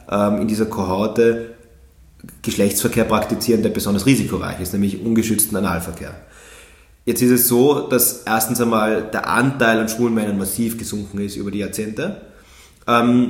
ähm, in dieser Kohorte Geschlechtsverkehr praktizieren, der besonders risikoreich ist, nämlich ungeschützten Analverkehr. Jetzt ist es so, dass erstens einmal der Anteil an schwulen Männern massiv gesunken ist über die Jahrzehnte. Ähm,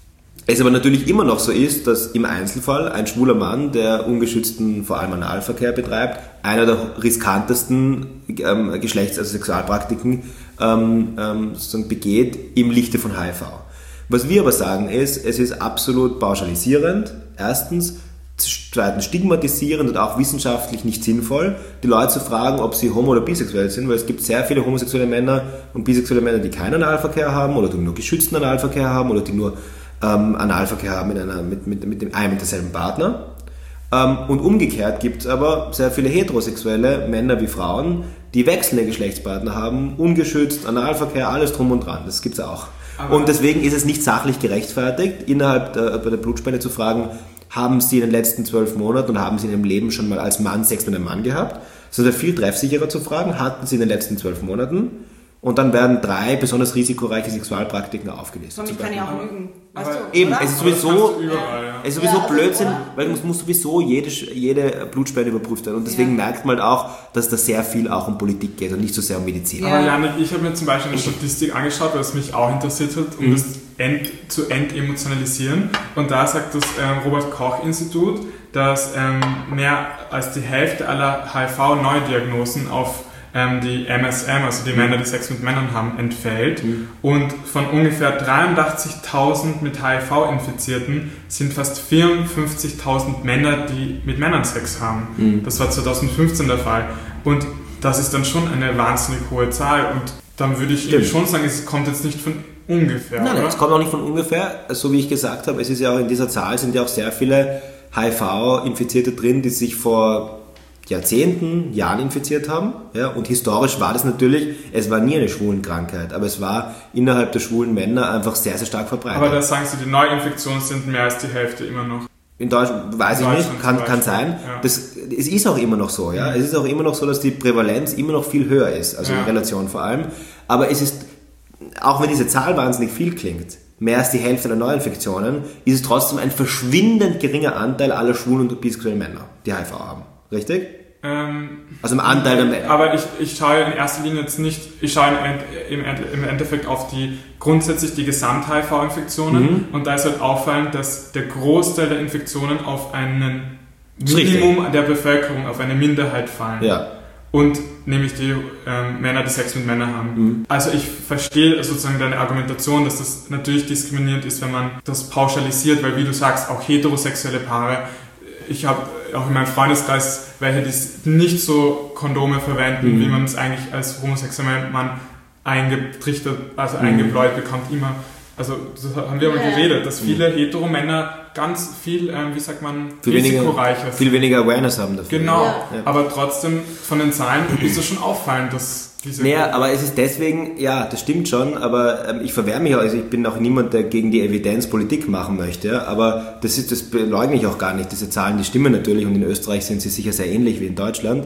es aber natürlich immer noch so ist, dass im Einzelfall ein schwuler Mann, der ungeschützten, vor allem Analverkehr betreibt, einer der riskantesten ähm, Geschlechts-, also Sexualpraktiken ähm, ähm, sozusagen begeht im Lichte von H I V. Was wir aber sagen ist, es ist absolut pauschalisierend, erstens, zweitens stigmatisierend und auch wissenschaftlich nicht sinnvoll, die Leute zu fragen, ob sie homo- oder bisexuell sind, weil es gibt sehr viele homosexuelle Männer und bisexuelle Männer, die keinen Analverkehr haben oder die nur geschützten Analverkehr haben oder die nur ähm, Analverkehr haben mit, einer, mit, mit, mit dem einen und derselben Partner. Ähm, und umgekehrt gibt es aber sehr viele heterosexuelle Männer wie Frauen, die wechselnde Geschlechtspartner haben, ungeschützt, Analverkehr, alles drum und dran. Das gibt es auch. Aber und deswegen ist es nicht sachlich gerechtfertigt, innerhalb der, bei der Blutspende zu fragen, haben Sie in den letzten zwölf Monaten und haben Sie in Ihrem Leben schon mal als Mann Sex mit einem Mann gehabt? Sondern viel treffsicherer zu fragen, hatten Sie in den letzten zwölf Monaten? Und dann werden drei besonders risikoreiche Sexualpraktiken aufgelistet. Ich kann ja auch lügen. Weißt du, eben, oder? es ist sowieso, überall, ja. es ist sowieso ja, also, Blödsinn, oder? weil es muss sowieso jede, jede Blutspende überprüft werden. Und deswegen ja. merkt man halt auch, dass da sehr viel auch um Politik geht und nicht so sehr um Medizin. Aber Janik, ich habe mir zum Beispiel eine Statistik angeschaut, weil es mich auch interessiert hat, um mhm. das ent, zu entemotionalisieren. Und da sagt das ähm, Robert-Koch-Institut, dass ähm, mehr als die Hälfte aller H I V-Neudiagnosen auf ähm, die M S M, also die mhm. Männer, die Sex mit Männern haben, entfällt. Mhm. Und von ungefähr dreiundachtzigtausend mit H I V-Infizierten sind fast vierundfünfzigtausend Männer, die mit Männern Sex haben. Mhm. Das war zweitausendfünfzehn der Fall. Und das ist dann schon eine wahnsinnig hohe Zahl. Und dann würde ich eben schon sagen, es kommt jetzt nicht von ungefähr. Nein, oder? es kommt auch nicht von ungefähr. So wie ich gesagt habe, es ist ja auch in dieser Zahl sind ja auch sehr viele H I V-Infizierte drin, die sich vor Jahrzehnten, Jahren infiziert haben. Ja, und historisch war das natürlich, es war nie eine Schwulenkrankheit, aber es war innerhalb der schwulen Männer einfach sehr, sehr stark verbreitet. Aber da sagen Sie, die Neuinfektionen sind mehr als die Hälfte immer noch. In Deutschland weiß in ich Deutschland nicht, kann, kann sein. Ja. Das, es ist auch immer noch so. Ja? Mhm. Es ist auch immer noch so, dass die Prävalenz immer noch viel höher ist, also ja. in Relation vor allem. Aber es ist, auch wenn diese Zahl wahnsinnig viel klingt, mehr als die Hälfte der Neuinfektionen, ist es trotzdem ein verschwindend geringer Anteil aller schwulen und bisexuellen Männer, die H I V haben. Richtig? Ähm, also im Anteil der Männer. Aber ich, ich schaue in erster Linie jetzt nicht, ich schaue im, im Endeffekt auf die grundsätzlich die Gesamt-H I V-Infektionen mhm. und da ist halt auffallend, dass der Großteil der Infektionen auf ein Minimum der Bevölkerung, auf eine Minderheit fallen. Ja. Und nämlich die ähm, Männer, die Sex mit Männern haben. Mhm. Also ich verstehe sozusagen deine Argumentation, dass das natürlich diskriminierend ist, wenn man das pauschalisiert, weil wie du sagst, auch heterosexuelle Paare, ich habe auch in meinem Freundeskreis welche, die nicht so Kondome verwenden, mhm. wie man es eigentlich als homosexueller Mann eingetrichtert, also mhm. eingebläut bekommt, immer. Also das haben wir mal geredet, dass viele mhm. Hetero-Männer ganz viel, ähm, wie sagt man, viel risikoreicher sind. Viel weniger Awareness haben dafür. Genau, ja. aber trotzdem von den Zahlen ist es schon auffallend, dass diese... Naja, aber es ist deswegen, ja, das stimmt schon, aber ähm, ich verwehre mich auch, also ich bin auch niemand, der gegen die Evidenz Politik machen möchte, aber das ist, das beleugne ich auch gar nicht, diese Zahlen, die stimmen natürlich und in Österreich sind sie sicher sehr ähnlich wie in Deutschland.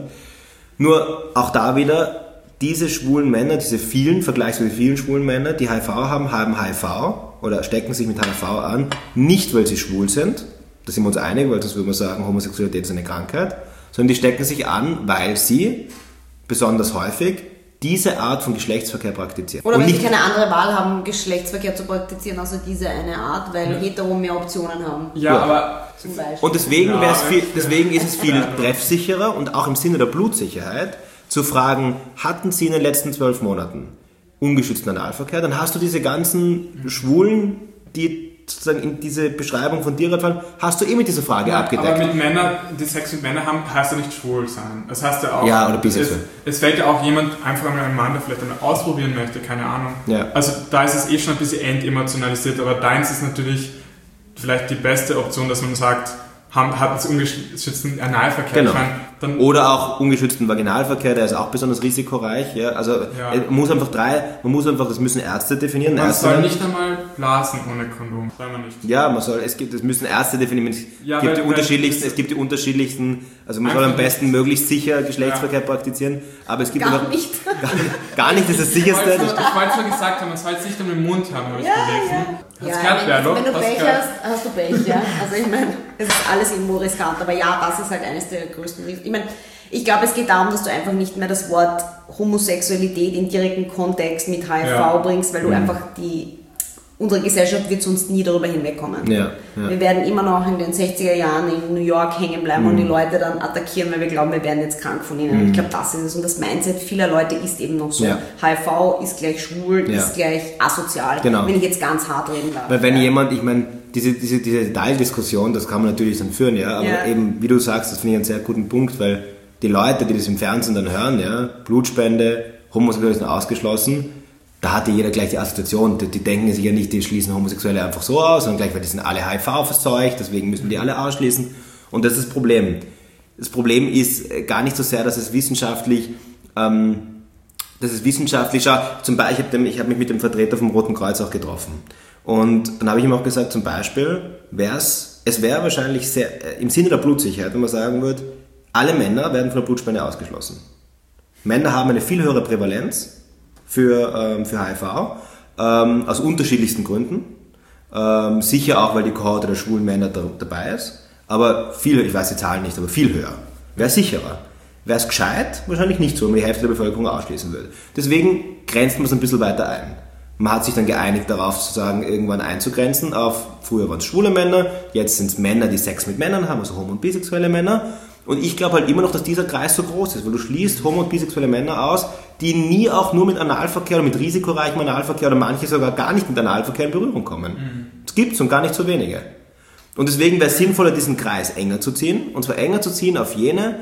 Nur auch da wieder, diese schwulen Männer, diese vielen, vergleichsweise vielen schwulen Männer, die H I V haben, haben H I V oder stecken sich mit H I V an, nicht weil sie schwul sind, da sind wir uns einig, weil sonst würde man sagen, Homosexualität ist eine Krankheit, sondern die stecken sich an, weil sie besonders häufig diese Art von Geschlechtsverkehr praktizieren. Oder und weil nicht, sie keine andere Wahl haben, Geschlechtsverkehr zu praktizieren, außer diese eine Art, weil ja. Hetero mehr Optionen haben. Ja, ja. aber... Zum Beispiel. Und deswegen, ja, viel, deswegen ist es viel treffsicherer und auch im Sinne der Blutsicherheit, zu fragen, hatten Sie in den letzten zwölf Monaten ungeschützten Analverkehr, dann hast du diese ganzen Schwulen, die sozusagen in diese Beschreibung von dir fallen, hast du eh mit dieser Frage ja, abgedeckt. Aber mit Männern, die Sex mit Männern haben, heißt ja nicht schwul sein. Das heißt ja auch... Ja, oder bisexuell. Es, es fällt ja auch jemand, einfach mal ein Mann, der vielleicht einmal ausprobieren möchte, keine Ahnung. Ja. Also da ist es eh schon ein bisschen entemotionalisiert, aber deins ist natürlich vielleicht die beste Option, dass man sagt, haben, hatten sie ungeschützten Analverkehr. Genau. Ich meine, dann Oder auch ungeschützten Vaginalverkehr, der ist auch besonders risikoreich. Ja? Also Ja. man muss einfach drei, man muss einfach, das müssen Ärzte definieren. man Ärzte, soll nicht einmal blasen ohne Kondom. Soll man nicht. Ja, man soll, es gibt, es müssen Ärzte definieren. Es Ja, gibt weil- die unterschiedlichsten, weil- es gibt die unterschiedlichsten, also man soll Einfach am besten möglichst sicher Geschlechtsverkehr praktizieren, aber es gibt Gar einfach, nicht. Gar, gar nicht das ist das Ich sicherste. wollte ich wollte zwar gesagt haben, man soll es nicht um den Mund haben, habe ich gelesen. Hast Ja, gehört, wenn, Berlo? wenn du Hast Pech gehört? hast, hast du Pech, ja. Also ich meine, es ist alles irgendwo riskant, aber ja, das ist halt eines der größten Risiken. Ich meine, ich glaube, es geht darum, dass du einfach nicht mehr das Wort Homosexualität in direkten Kontext mit H I V Ja. bringst, weil du einfach die, unsere Gesellschaft wird sonst nie darüber hinwegkommen. Ja, ja. Wir werden immer noch in den sechziger Jahren in New York hängen bleiben Mhm. und die Leute dann attackieren, weil wir glauben, wir werden jetzt krank von ihnen. Ich glaube, das ist es. Und das Mindset vieler Leute ist eben noch so. Ja. H I V ist gleich schwul, Ja. ist gleich asozial, Genau. wenn ich jetzt ganz hart reden darf. Weil wenn Ja. jemand, ich meine, diese, diese, diese Detaildiskussion, das kann man natürlich dann führen, ja, aber Ja. eben, wie du sagst, das finde ich einen sehr guten Punkt, weil die Leute, die das im Fernsehen dann hören, ja, Blutspende, Homosexuelle sind ausgeschlossen, da hatte jeder gleich die Assoziation, die, die denken sich ja nicht, die schließen Homosexuelle einfach so aus, sondern gleich, weil die sind alle H I V verseucht, deswegen müssen die alle ausschließen und das ist das Problem. Das Problem ist gar nicht so sehr, dass es wissenschaftlich ähm, das ist wissenschaftlich, schau, zum Beispiel, ich habe ich hab mich mit dem Vertreter vom Roten Kreuz auch getroffen. Und dann habe ich ihm auch gesagt, zum Beispiel, wär's, es wäre wahrscheinlich sehr, im Sinne der Blutsicherheit, wenn man sagen würde, alle Männer werden von der Blutspende ausgeschlossen. Männer haben eine viel höhere Prävalenz für, ähm, für H I V, ähm, aus unterschiedlichsten Gründen. Ähm, sicher auch, weil die Kohorte der schwulen Männer da, dabei ist, aber viel, ich weiß die Zahlen nicht, aber viel höher. Wäre sicherer. Wäre es gescheit? Wahrscheinlich nicht so, wenn man die Hälfte der Bevölkerung ausschließen würde. Deswegen grenzt man es ein bisschen weiter ein. Man hat sich dann geeinigt darauf, sozusagen irgendwann einzugrenzen auf, früher waren es schwule Männer, jetzt sind es Männer, die Sex mit Männern haben, also homo- und bisexuelle Männer. Und ich glaube halt immer noch, dass dieser Kreis so groß ist, weil du schließt homo- und bisexuelle Männer aus, die nie auch nur mit Analverkehr oder mit risikoreichem Analverkehr oder manche sogar gar nicht mit Analverkehr in Berührung kommen. Es gibt es und gar nicht so wenige. Und deswegen wäre es sinnvoller, diesen Kreis enger zu ziehen, und zwar enger zu ziehen auf jene,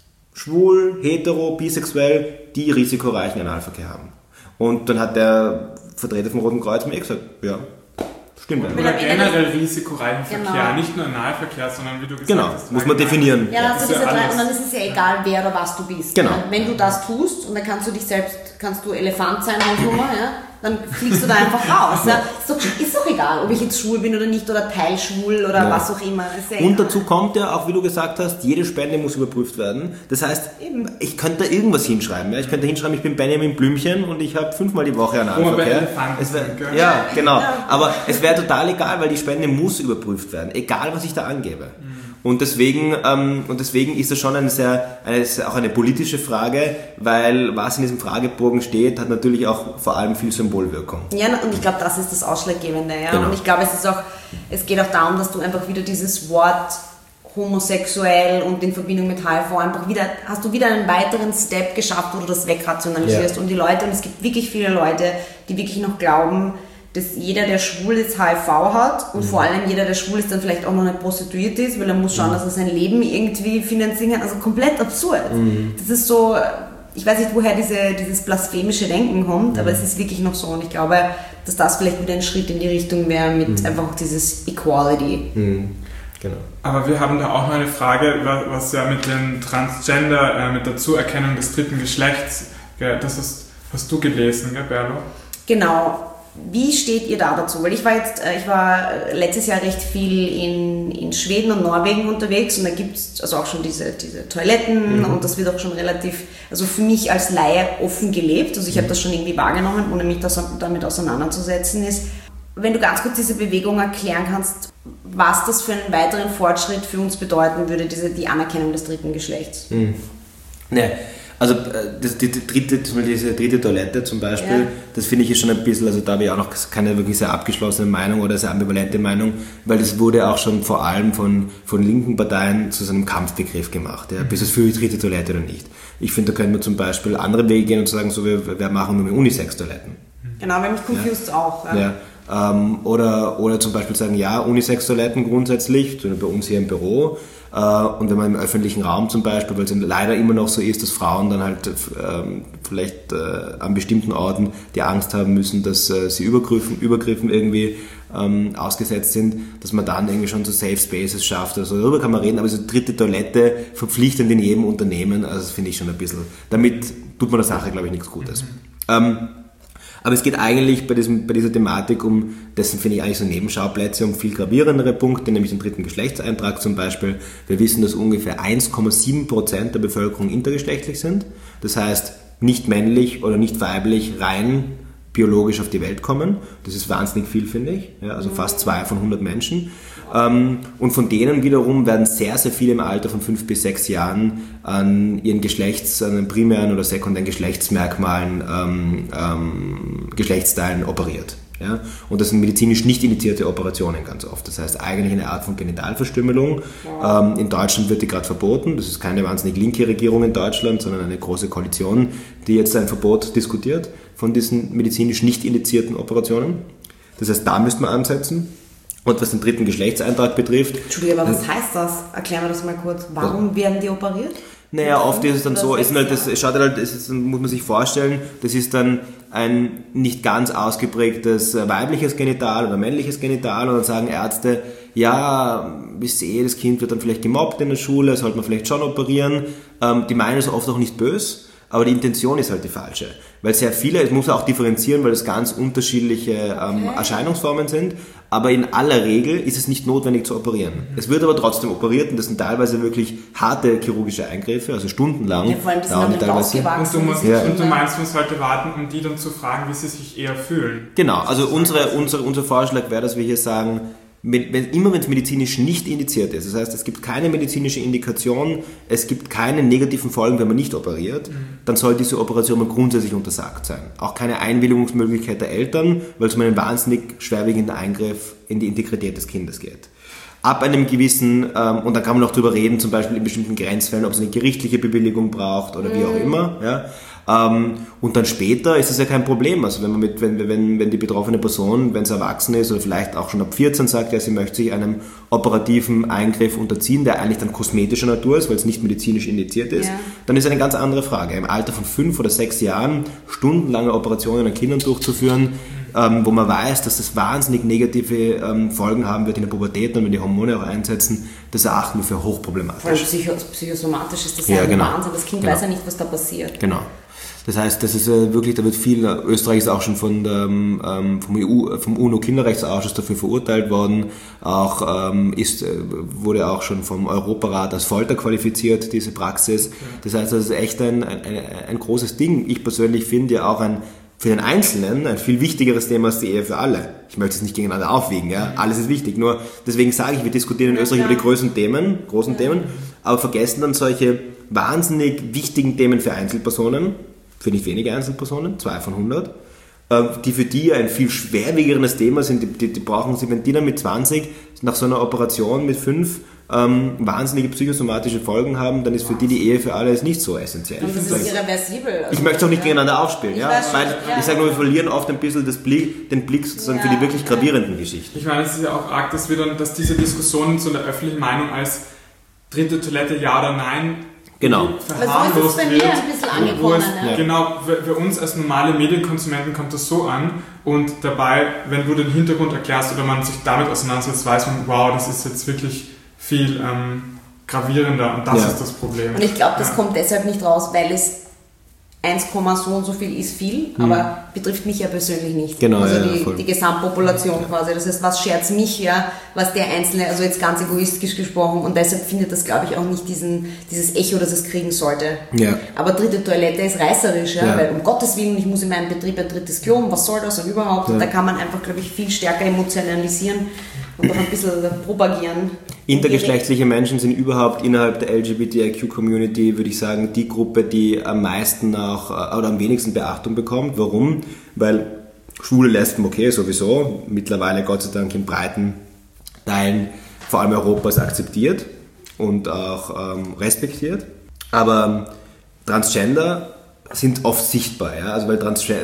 schwul, hetero, bisexuell, die risikoreichen Analverkehr haben. Und dann hat der Vertreter vom Roten Kreuz mir gesagt, ja, stimmt. Will Oder am Ende generell risikoreichen Genau. Verkehr, nicht nur Analverkehr, sondern wie du gesagt Genau, hast. muss man definieren. Ja, dann hast du ist diese ja drei, alles- und dann ist es ja egal, wer oder was du bist. Genau. Ja? Wenn du das tust, und dann kannst du dich selbst, kannst du Elefant sein, Hausnummer, ja? Dann fliegst du da einfach raus. Ja? Ist, doch, ist doch egal, ob ich jetzt schwul bin oder nicht, oder teilschwul oder Ja. was auch immer. Ist ja Und egal. dazu kommt ja auch, wie du gesagt hast, jede Spende muss überprüft werden. Das heißt, ich könnte da irgendwas hinschreiben. Ja? Ich könnte hinschreiben, ich bin Benjamin Blümchen und ich habe fünfmal die Woche Wo wir bei Analverkehr. Elefanten Es wär, sind, gell? ja, genau. Aber es wäre total egal, weil die Spende muss überprüft werden, egal was ich da angebe. Und deswegen, ähm, und deswegen ist das schon eine sehr, eine, auch eine politische Frage, weil was in diesem Fragebogen steht, hat natürlich auch vor allem viel Symbolwirkung. Ja, und ich glaube, das ist das Ausschlaggebende. Ja? Genau. Und ich glaube, es ist auch, es geht auch darum, dass du einfach wieder dieses Wort homosexuell und in Verbindung mit H I V einfach wieder, hast du wieder einen weiteren Step geschafft, wo du das wegrationalisierst. Ja. Und die Leute, und es gibt wirklich viele Leute, die wirklich noch glauben, dass jeder, der schwul ist, H I V hat und Mhm. vor allem jeder, der schwul ist, dann vielleicht auch noch nicht prostituiert ist, weil er muss schauen, Mhm. dass er sein Leben irgendwie finanzieren kann. Also komplett absurd. Mhm. Das ist so, ich weiß nicht, woher diese, dieses blasphemische Denken kommt, aber es ist wirklich noch so. Und ich glaube, dass das vielleicht wieder ein Schritt in die Richtung wäre mit einfach auch dieses Equality. Genau. Aber wir haben da auch noch eine Frage, wa- was ja mit dem Transgender, äh, mit der Zuerkennung des dritten Geschlechts, gell, das hast, hast du gelesen, gell, Berlo? Genau. Wie steht ihr da dazu? Weil ich war jetzt, äh, ich war letztes Jahr recht viel in, in Schweden und Norwegen unterwegs und da gibt es also auch schon diese, diese Toiletten Mhm. und das wird auch schon relativ, also für mich als Laie offen gelebt. Also ich habe das schon irgendwie wahrgenommen, ohne mich das, damit auseinanderzusetzen ist. Wenn du ganz kurz diese Bewegung erklären kannst, was das für einen weiteren Fortschritt für uns bedeuten würde, diese, die Anerkennung des dritten Geschlechts. Mhm. Ne, also äh, das, die, die dritte, zum Beispiel diese dritte Toilette zum Beispiel, Ja. das finde ich ist schon ein bisschen, also da habe ich auch noch keine wirklich sehr abgeschlossene Meinung oder sehr ambivalente Meinung, weil das wurde auch schon vor allem von, von linken Parteien zu so einem Kampfbegriff gemacht, ja, bis es für die dritte Toilette oder nicht. Ich finde, da könnte man zum Beispiel andere Wege gehen und sagen, so wir, wir machen nur mehr Unisex-Toiletten. Genau, weil mich confused auch. Ja. Ja. Ähm, oder, oder zum Beispiel sagen, ja, Unisex-Toiletten grundsätzlich, bei uns hier im Büro. Äh, und wenn man im öffentlichen Raum zum Beispiel, weil es leider immer noch so ist, dass Frauen dann halt ähm, vielleicht äh, an bestimmten Orten die Angst haben müssen, dass äh, sie Übergriffen, Übergriffen irgendwie ähm, ausgesetzt sind, dass man dann irgendwie schon so Safe Spaces schafft. Also darüber kann man reden, aber so dritte Toilette verpflichtend in jedem Unternehmen, also das finde ich schon ein bisschen, damit tut man der Sache, glaube ich, nichts Gutes. Mhm. Ähm, Aber es geht eigentlich bei, diesem, bei dieser Thematik um, dessen finde ich eigentlich so Nebenschauplätze, um viel gravierendere Punkte, nämlich den dritten Geschlechtseintrag zum Beispiel. Wir wissen, dass ungefähr eins Komma sieben Prozent der Bevölkerung intergeschlechtlich sind. Das heißt, nicht männlich oder nicht weiblich, rein biologisch auf die Welt kommen. Das ist wahnsinnig viel, finde ich. Ja, also fast zwei von hundert Menschen. Und von denen wiederum werden sehr, sehr viele im Alter von fünf bis sechs Jahren an ihren Geschlechts-, an den primären oder sekundären Geschlechtsmerkmalen, ähm, ähm, Geschlechtsteilen operiert. Ja? Und das sind medizinisch nicht indizierte Operationen ganz oft. Das heißt eigentlich eine Art von Genitalverstümmelung. Ähm, in Deutschland wird die gerade verboten. Das ist keine wahnsinnig linke Regierung in Deutschland, sondern eine große Koalition, die jetzt ein Verbot diskutiert von diesen medizinisch nicht indizierten Operationen. Das heißt, da müsste man ansetzen. Und was den dritten Geschlechtseintrag betrifft... Entschuldigung, aber was heißt das? Erklär mir das mal kurz. Warum was? werden die operiert? Naja, oft ist es dann so, ist halt, das schaut halt, das ist, muss man sich vorstellen, das ist dann ein nicht ganz ausgeprägtes weibliches Genital oder männliches Genital und dann sagen Ärzte, ja, ich sehe, das Kind wird dann vielleicht gemobbt in der Schule, sollte man vielleicht schon operieren. Ähm, die meinen es oft auch nicht böse, aber die Intention ist halt die falsche. Weil sehr viele, es muss auch differenzieren, weil es ganz unterschiedliche ähm, okay. Erscheinungsformen sind, aber in aller Regel ist es nicht notwendig zu operieren. Mhm. Es wird aber trotzdem operiert und das sind teilweise wirklich harte chirurgische Eingriffe, also stundenlang. Ja, vor allem, dauern die teilweise. Und du, musst, ja. und du meinst, man sollte warten, um die dann zu fragen, wie sie sich eher fühlen. Genau, also unsere, unsere, unser Vorschlag wäre, dass wir hier sagen, Wenn, wenn, immer wenn es medizinisch nicht indiziert ist, das heißt, es gibt keine medizinische Indikation, es gibt keine negativen Folgen, wenn man nicht operiert, mhm. dann soll diese Operation mal grundsätzlich untersagt sein. Auch keine Einwilligungsmöglichkeit der Eltern, weil es um einen wahnsinnig schwerwiegenden Eingriff in die Integrität des Kindes geht. Ab einem gewissen, ähm, und da kann man auch drüber reden, zum Beispiel in bestimmten Grenzfällen, ob es eine gerichtliche Bewilligung braucht oder mhm. wie auch immer, ja. Ähm, und dann später ist es ja kein Problem. Also wenn man mit, wenn, wenn, wenn die betroffene Person, wenn sie erwachsen ist oder vielleicht auch schon ab vierzehn sagt, ja, sie möchte sich einem operativen Eingriff unterziehen, der eigentlich dann kosmetischer Natur ist, weil es nicht medizinisch indiziert ist, ja. dann ist eine ganz andere Frage. Im Alter von fünf oder sechs Jahren stundenlange Operationen an Kindern durchzuführen, ähm, wo man weiß, dass das wahnsinnig negative ähm, Folgen haben wird in der Pubertät und wenn die Hormone auch einsetzen, das erachten wir für hochproblematisch. Vor allem psycho- psychosomatisch ist das ja, ja ein genau. Wahnsinn. Das Kind genau. weiß ja nicht, was da passiert. Genau. Das heißt, das ist äh, wirklich, da wird viel, Österreich ist auch schon von der, ähm, vom, E U, vom UNO-Kinderrechtsausschuss dafür verurteilt worden, auch ähm, ist, äh, wurde auch schon vom Europarat als Folter qualifiziert, diese Praxis. Das heißt, das ist echt ein, ein, ein großes Ding. Ich persönlich finde ja auch ein, für den Einzelnen ein viel wichtigeres Thema als die Ehe für alle. Ich möchte es nicht gegeneinander aufwiegen, ja. Alles ist wichtig. Nur deswegen sage ich, wir diskutieren in Österreich ja. über die größten Themen, großen Themen, aber vergessen dann solche wahnsinnig wichtigen Themen für Einzelpersonen, für nicht wenige Einzelpersonen, zwei von hundert, die für die ein viel schwerwiegenderes Thema sind. Die, die, die brauchen sie, wenn die dann mit zwanzig nach so einer Operation mit fünf ähm, wahnsinnige psychosomatische Folgen haben, dann ist für die die Ehe für alle ist nicht so essentiell. Und das ist irreversibel. Also ich möchte es auch nicht ja. gegeneinander aufspielen. Ich, ja? Weil, ja. ich sage nur, wir verlieren oft ein bisschen das Blick, den Blick sozusagen ja. für die wirklich gravierenden Geschichten. Ich meine, es ist ja auch arg, dass wir dann, dass diese Diskussionen zu der öffentlichen Meinung als dritte Toilette ja oder nein genau. verharmlost wird. wird. Ein bisschen angekommen, es, ne? Genau, für, für uns als normale Medienkonsumenten kommt das so an und dabei, wenn du den Hintergrund erklärst oder man sich damit auseinandersetzt, weiß man, wow, das ist jetzt wirklich viel ähm, gravierender und das ja. ist das Problem. Und ich glaube, das ja. kommt deshalb nicht raus, weil es eins, so und so viel ist viel, mhm. aber betrifft mich ja persönlich nicht. Genau, also ja, die, voll. die Gesamtpopulation ja. quasi. Das heißt, was schert mich ja, was der Einzelne, also jetzt ganz egoistisch gesprochen und deshalb findet das, glaube ich, auch nicht diesen, dieses Echo, das es kriegen sollte. Ja. Aber dritte Toilette ist reißerisch, ja, ja. weil um Gottes Willen, ich muss in meinem Betrieb ein drittes Klo, was soll das und überhaupt, ja. da kann man einfach, glaube ich, viel stärker emotionalisieren und auch ein bisschen propagieren. Intergeschlechtliche Menschen sind überhaupt innerhalb der L G B T I Q-Community, würde ich sagen, die Gruppe, die am meisten auch, oder am wenigsten Beachtung bekommt. Warum? Weil Schwule, Lesben, okay, sowieso, mittlerweile Gott sei Dank in breiten Teilen, vor allem Europas, akzeptiert und auch ähm, respektiert. Aber Transgender sind oft sichtbar, ja? Also weil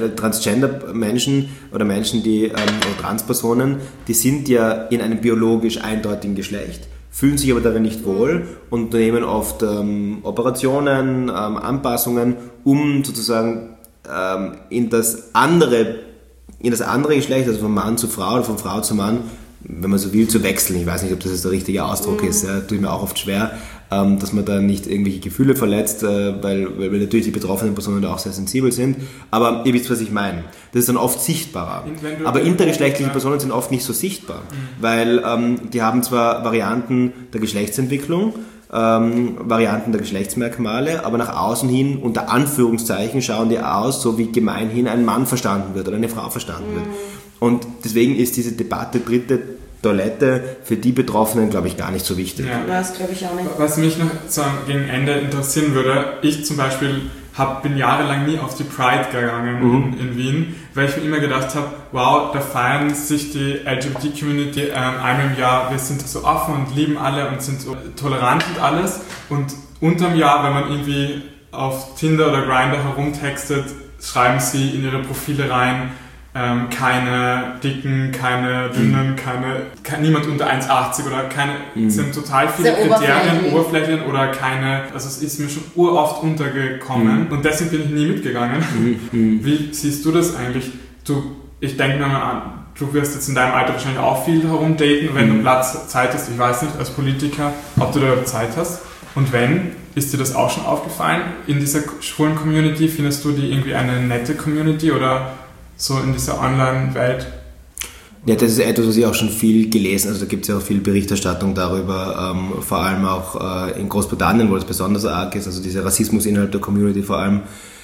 Transgender-Menschen oder Menschen, die ähm, oder Transpersonen, die sind ja in einem biologisch eindeutigen Geschlecht, fühlen sich aber darin nicht wohl und unternehmen oft ähm, Operationen, ähm, Anpassungen, um sozusagen ähm, in das andere, in das andere Geschlecht, also von Mann zu Frau oder von Frau zu Mann, wenn man so will, zu wechseln. Ich weiß nicht, ob das jetzt der richtige Ausdruck mhm. ist, ja, tut mir auch oft schwer, ähm, dass man da nicht irgendwelche Gefühle verletzt, äh, weil, weil natürlich die betroffenen Personen da auch sehr sensibel sind. Aber ihr visst, was ich meine. Das ist dann oft sichtbarer. Aber intergeschlechtliche Personen sind oft nicht so sichtbar, mhm. weil ähm, die haben zwar Varianten der Geschlechtsentwicklung, ähm, Varianten der Geschlechtsmerkmale, aber nach außen hin, unter Anführungszeichen, schauen die aus, so wie gemeinhin ein Mann verstanden wird oder eine Frau verstanden mhm. wird. Und deswegen ist diese Debatte dritte Toilette für die Betroffenen, glaube ich, gar nicht so wichtig. Ja. Das glaube ich auch nicht. Was mich noch so gegen Ende interessieren würde, ich zum Beispiel hab, bin jahrelang nie auf die Pride gegangen mhm. in, in Wien, weil ich mir immer gedacht habe, wow, da feiern sich die L G B T-Community ähm, einmal im Jahr, wir sind so offen und lieben alle und sind so tolerant und alles. Und unterm Jahr, wenn man irgendwie auf Tinder oder Grindr herumtextet, schreiben sie in ihre Profile rein, Ähm, keine Dicken, keine Dünnen, keine, kein, niemand unter eins achtzig oder keine, es sind total viele Sehr Kriterien, Oberflächen oder keine, also es ist mir schon uroft untergekommen mhm. und deswegen bin ich nie mitgegangen. Mhm. Wie siehst du das eigentlich? Du, ich denke mir mal an, du wirst jetzt in deinem Alter wahrscheinlich auch viel herumdaten, wenn mhm. du Platz, Zeit hast, ich weiß nicht, als Politiker, ob du da Zeit hast. Und wenn, ist dir das auch schon aufgefallen? In dieser schwulen Community, findest du die irgendwie eine nette Community oder so in dieser Online-Welt? Ja, das ist etwas, was ich auch schon viel gelesen, also da gibt es ja auch viel Berichterstattung darüber, ähm, vor allem auch äh, in Großbritannien, wo das besonders arg ist, also dieser Rassismus innerhalb der Community vor allem,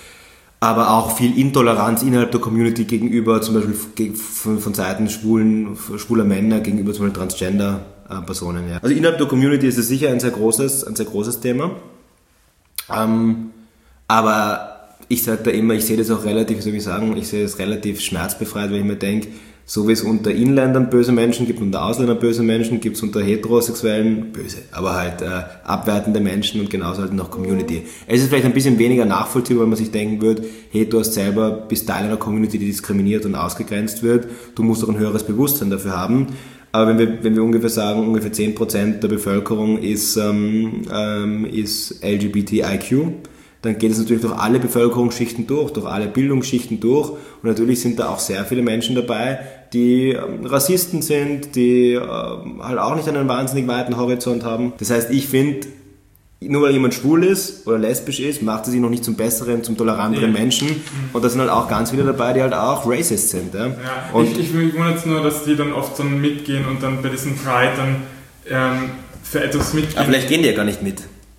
aber auch viel Intoleranz innerhalb der Community gegenüber, zum Beispiel von, von Seiten schwulen, schwuler Männer gegenüber zum Beispiel Transgender-Personen. Ja. Also innerhalb der Community ist es sicher ein sehr großes, ein sehr großes Thema, ähm, aber ich sage da immer, ich sehe das auch relativ, wie soll ich sagen, ich sehe das relativ schmerzbefreit, weil ich mir denke, so wie es unter Inländern böse Menschen gibt, unter Ausländern böse Menschen, gibt es unter Heterosexuellen böse, aber halt äh, abwertende Menschen und genauso halt noch Community. Es ist vielleicht ein bisschen weniger nachvollziehbar, wenn man sich denken würde, hey, du hast selber, bist Teil einer Community, die diskriminiert und ausgegrenzt wird, du musst auch ein höheres Bewusstsein dafür haben. Aber wenn wir, wenn wir ungefähr sagen, ungefähr zehn Prozent der Bevölkerung ist, ähm, ähm, ist L G B T I Q, dann geht es natürlich durch alle Bevölkerungsschichten durch, durch alle Bildungsschichten durch und natürlich sind da auch sehr viele Menschen dabei, die ähm, Rassisten sind, die ähm, halt auch nicht einen wahnsinnig weiten Horizont haben. Das heißt, ich finde, nur weil jemand schwul ist oder lesbisch ist, macht er sich noch nicht zum besseren, zum toleranteren nee. Menschen und da sind halt auch ganz viele dabei, die halt auch racist sind. Ja? Ja, und ich, ich wundere jetzt nur, dass die dann oft so mitgehen und dann bei diesem Pride dann ähm, für etwas mitgehen. Aber vielleicht gehen die ja gar nicht mit.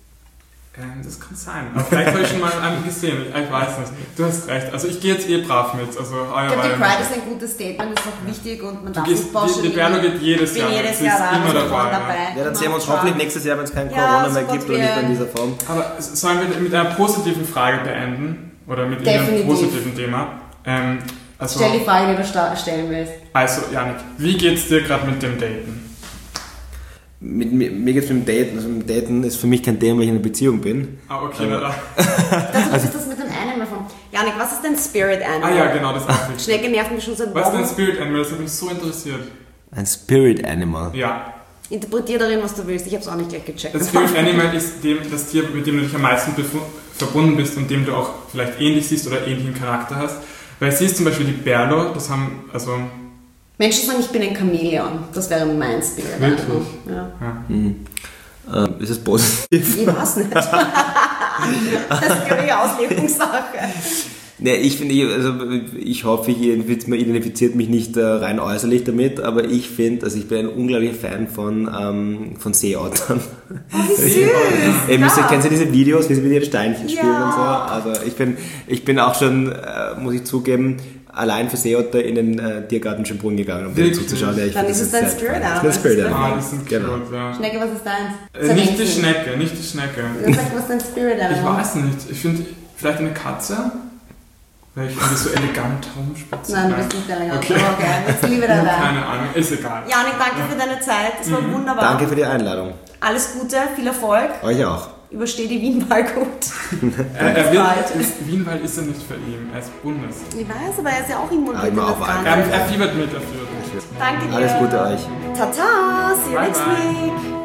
Das kann sein. Aber vielleicht habe ich schon mal einen gesehen. Ich weiß nicht. Du hast recht. Also ich gehe jetzt eh brav mit. Also, ich glaube, die Pride ist ein gutes Statement, ist auch wichtig und man darf nicht pauschalieren. Die, die Berlo geht jedes Jahr. jedes Jahr da, immer dabei. dabei. Ja, dann sehen wir uns hoffentlich nächstes Jahr, wenn es kein ja, Corona mehr gibt oder nicht in dieser Form. Aber sollen wir mit einer positiven Frage beenden? Oder mit einem positiven Thema? Ähm, also, Stell die Frage, die du stellen willst. Also, Janik, wie geht's dir gerade mit dem Daten? Mit, mir mir geht es mit dem Daten, also mit dem Daten ist für mich kein Thema, weil ich in einer Beziehung bin. Ah, okay, na da. Das ist das mit dem Animal von. Janik, was ist dein Spirit Animal? Ah ja, genau, das ist auch wichtig. Schnecke nervt mich schon seit Wochen. Was ist dein Spirit Animal? Das hat mich so interessiert. Ein Spirit Animal? Ja. Interpretier darin, was du willst. Ich habe es auch nicht gleich gecheckt. Das Spirit Animal ist dem, das Tier, mit dem du dich am meisten verbunden bist und dem du auch vielleicht ähnlich siehst oder ähnlichen Charakter hast. Weil sie ist zum Beispiel die Berlo, das haben, also... Menschen sagen, ich bin ein Chamäleon. Das wäre mein Spirit. Wirklich? Ja. Ja. Mhm. Ähm, ist es positiv? Ich weiß nicht. Das ist, glaube ich, eine Auslegungssache. Nee, ich finde, also ich hoffe, ich identifiziert mich nicht äh, rein äußerlich damit, aber ich finde, also ich bin ein unglaublicher Fan von, ähm, von Seeottern. Oh, wie süß! Eben, ja. Kennst du diese Videos, wie sie mit ihren Steinchen spielen ja. und so? Also ich bin, ich bin auch schon, äh, muss ich zugeben, allein für Seeotter in den äh, Tiergarten Schönbrunn gegangen, um dir zuzuschauen. Ja, ich Dann ist es dein Spirit Animal. Das ist Spirit Animal. Ah, das sind genau. Cute, ja. Schnecke, was ist deins? Äh, nicht die Schnecke, nicht die Schnecke. Sag, was ist dein Spirit Animal? Ich weiß nicht. Ich finde, vielleicht eine Katze? Weil ich finde so elegant rumspitzen. Nein, du bist nicht elegant. Okay. Okay, jetzt liebe dein Keine Ahnung, ist egal. Janik, danke für deine Zeit. Es war mhm. wunderbar. Danke für die Einladung. Alles Gute, viel Erfolg. Euch auch. überstehe die Wienwahl gut. er, er wird, ist, Wienwahl ist ja nicht für ihn, er ist Bundes. Ich weiß, aber er ist ja auch involviert in das Ganze. Er, er fiebert mit dafür. Danke dir. Alles Gute euch. Tata, see you Bye, next bye. week.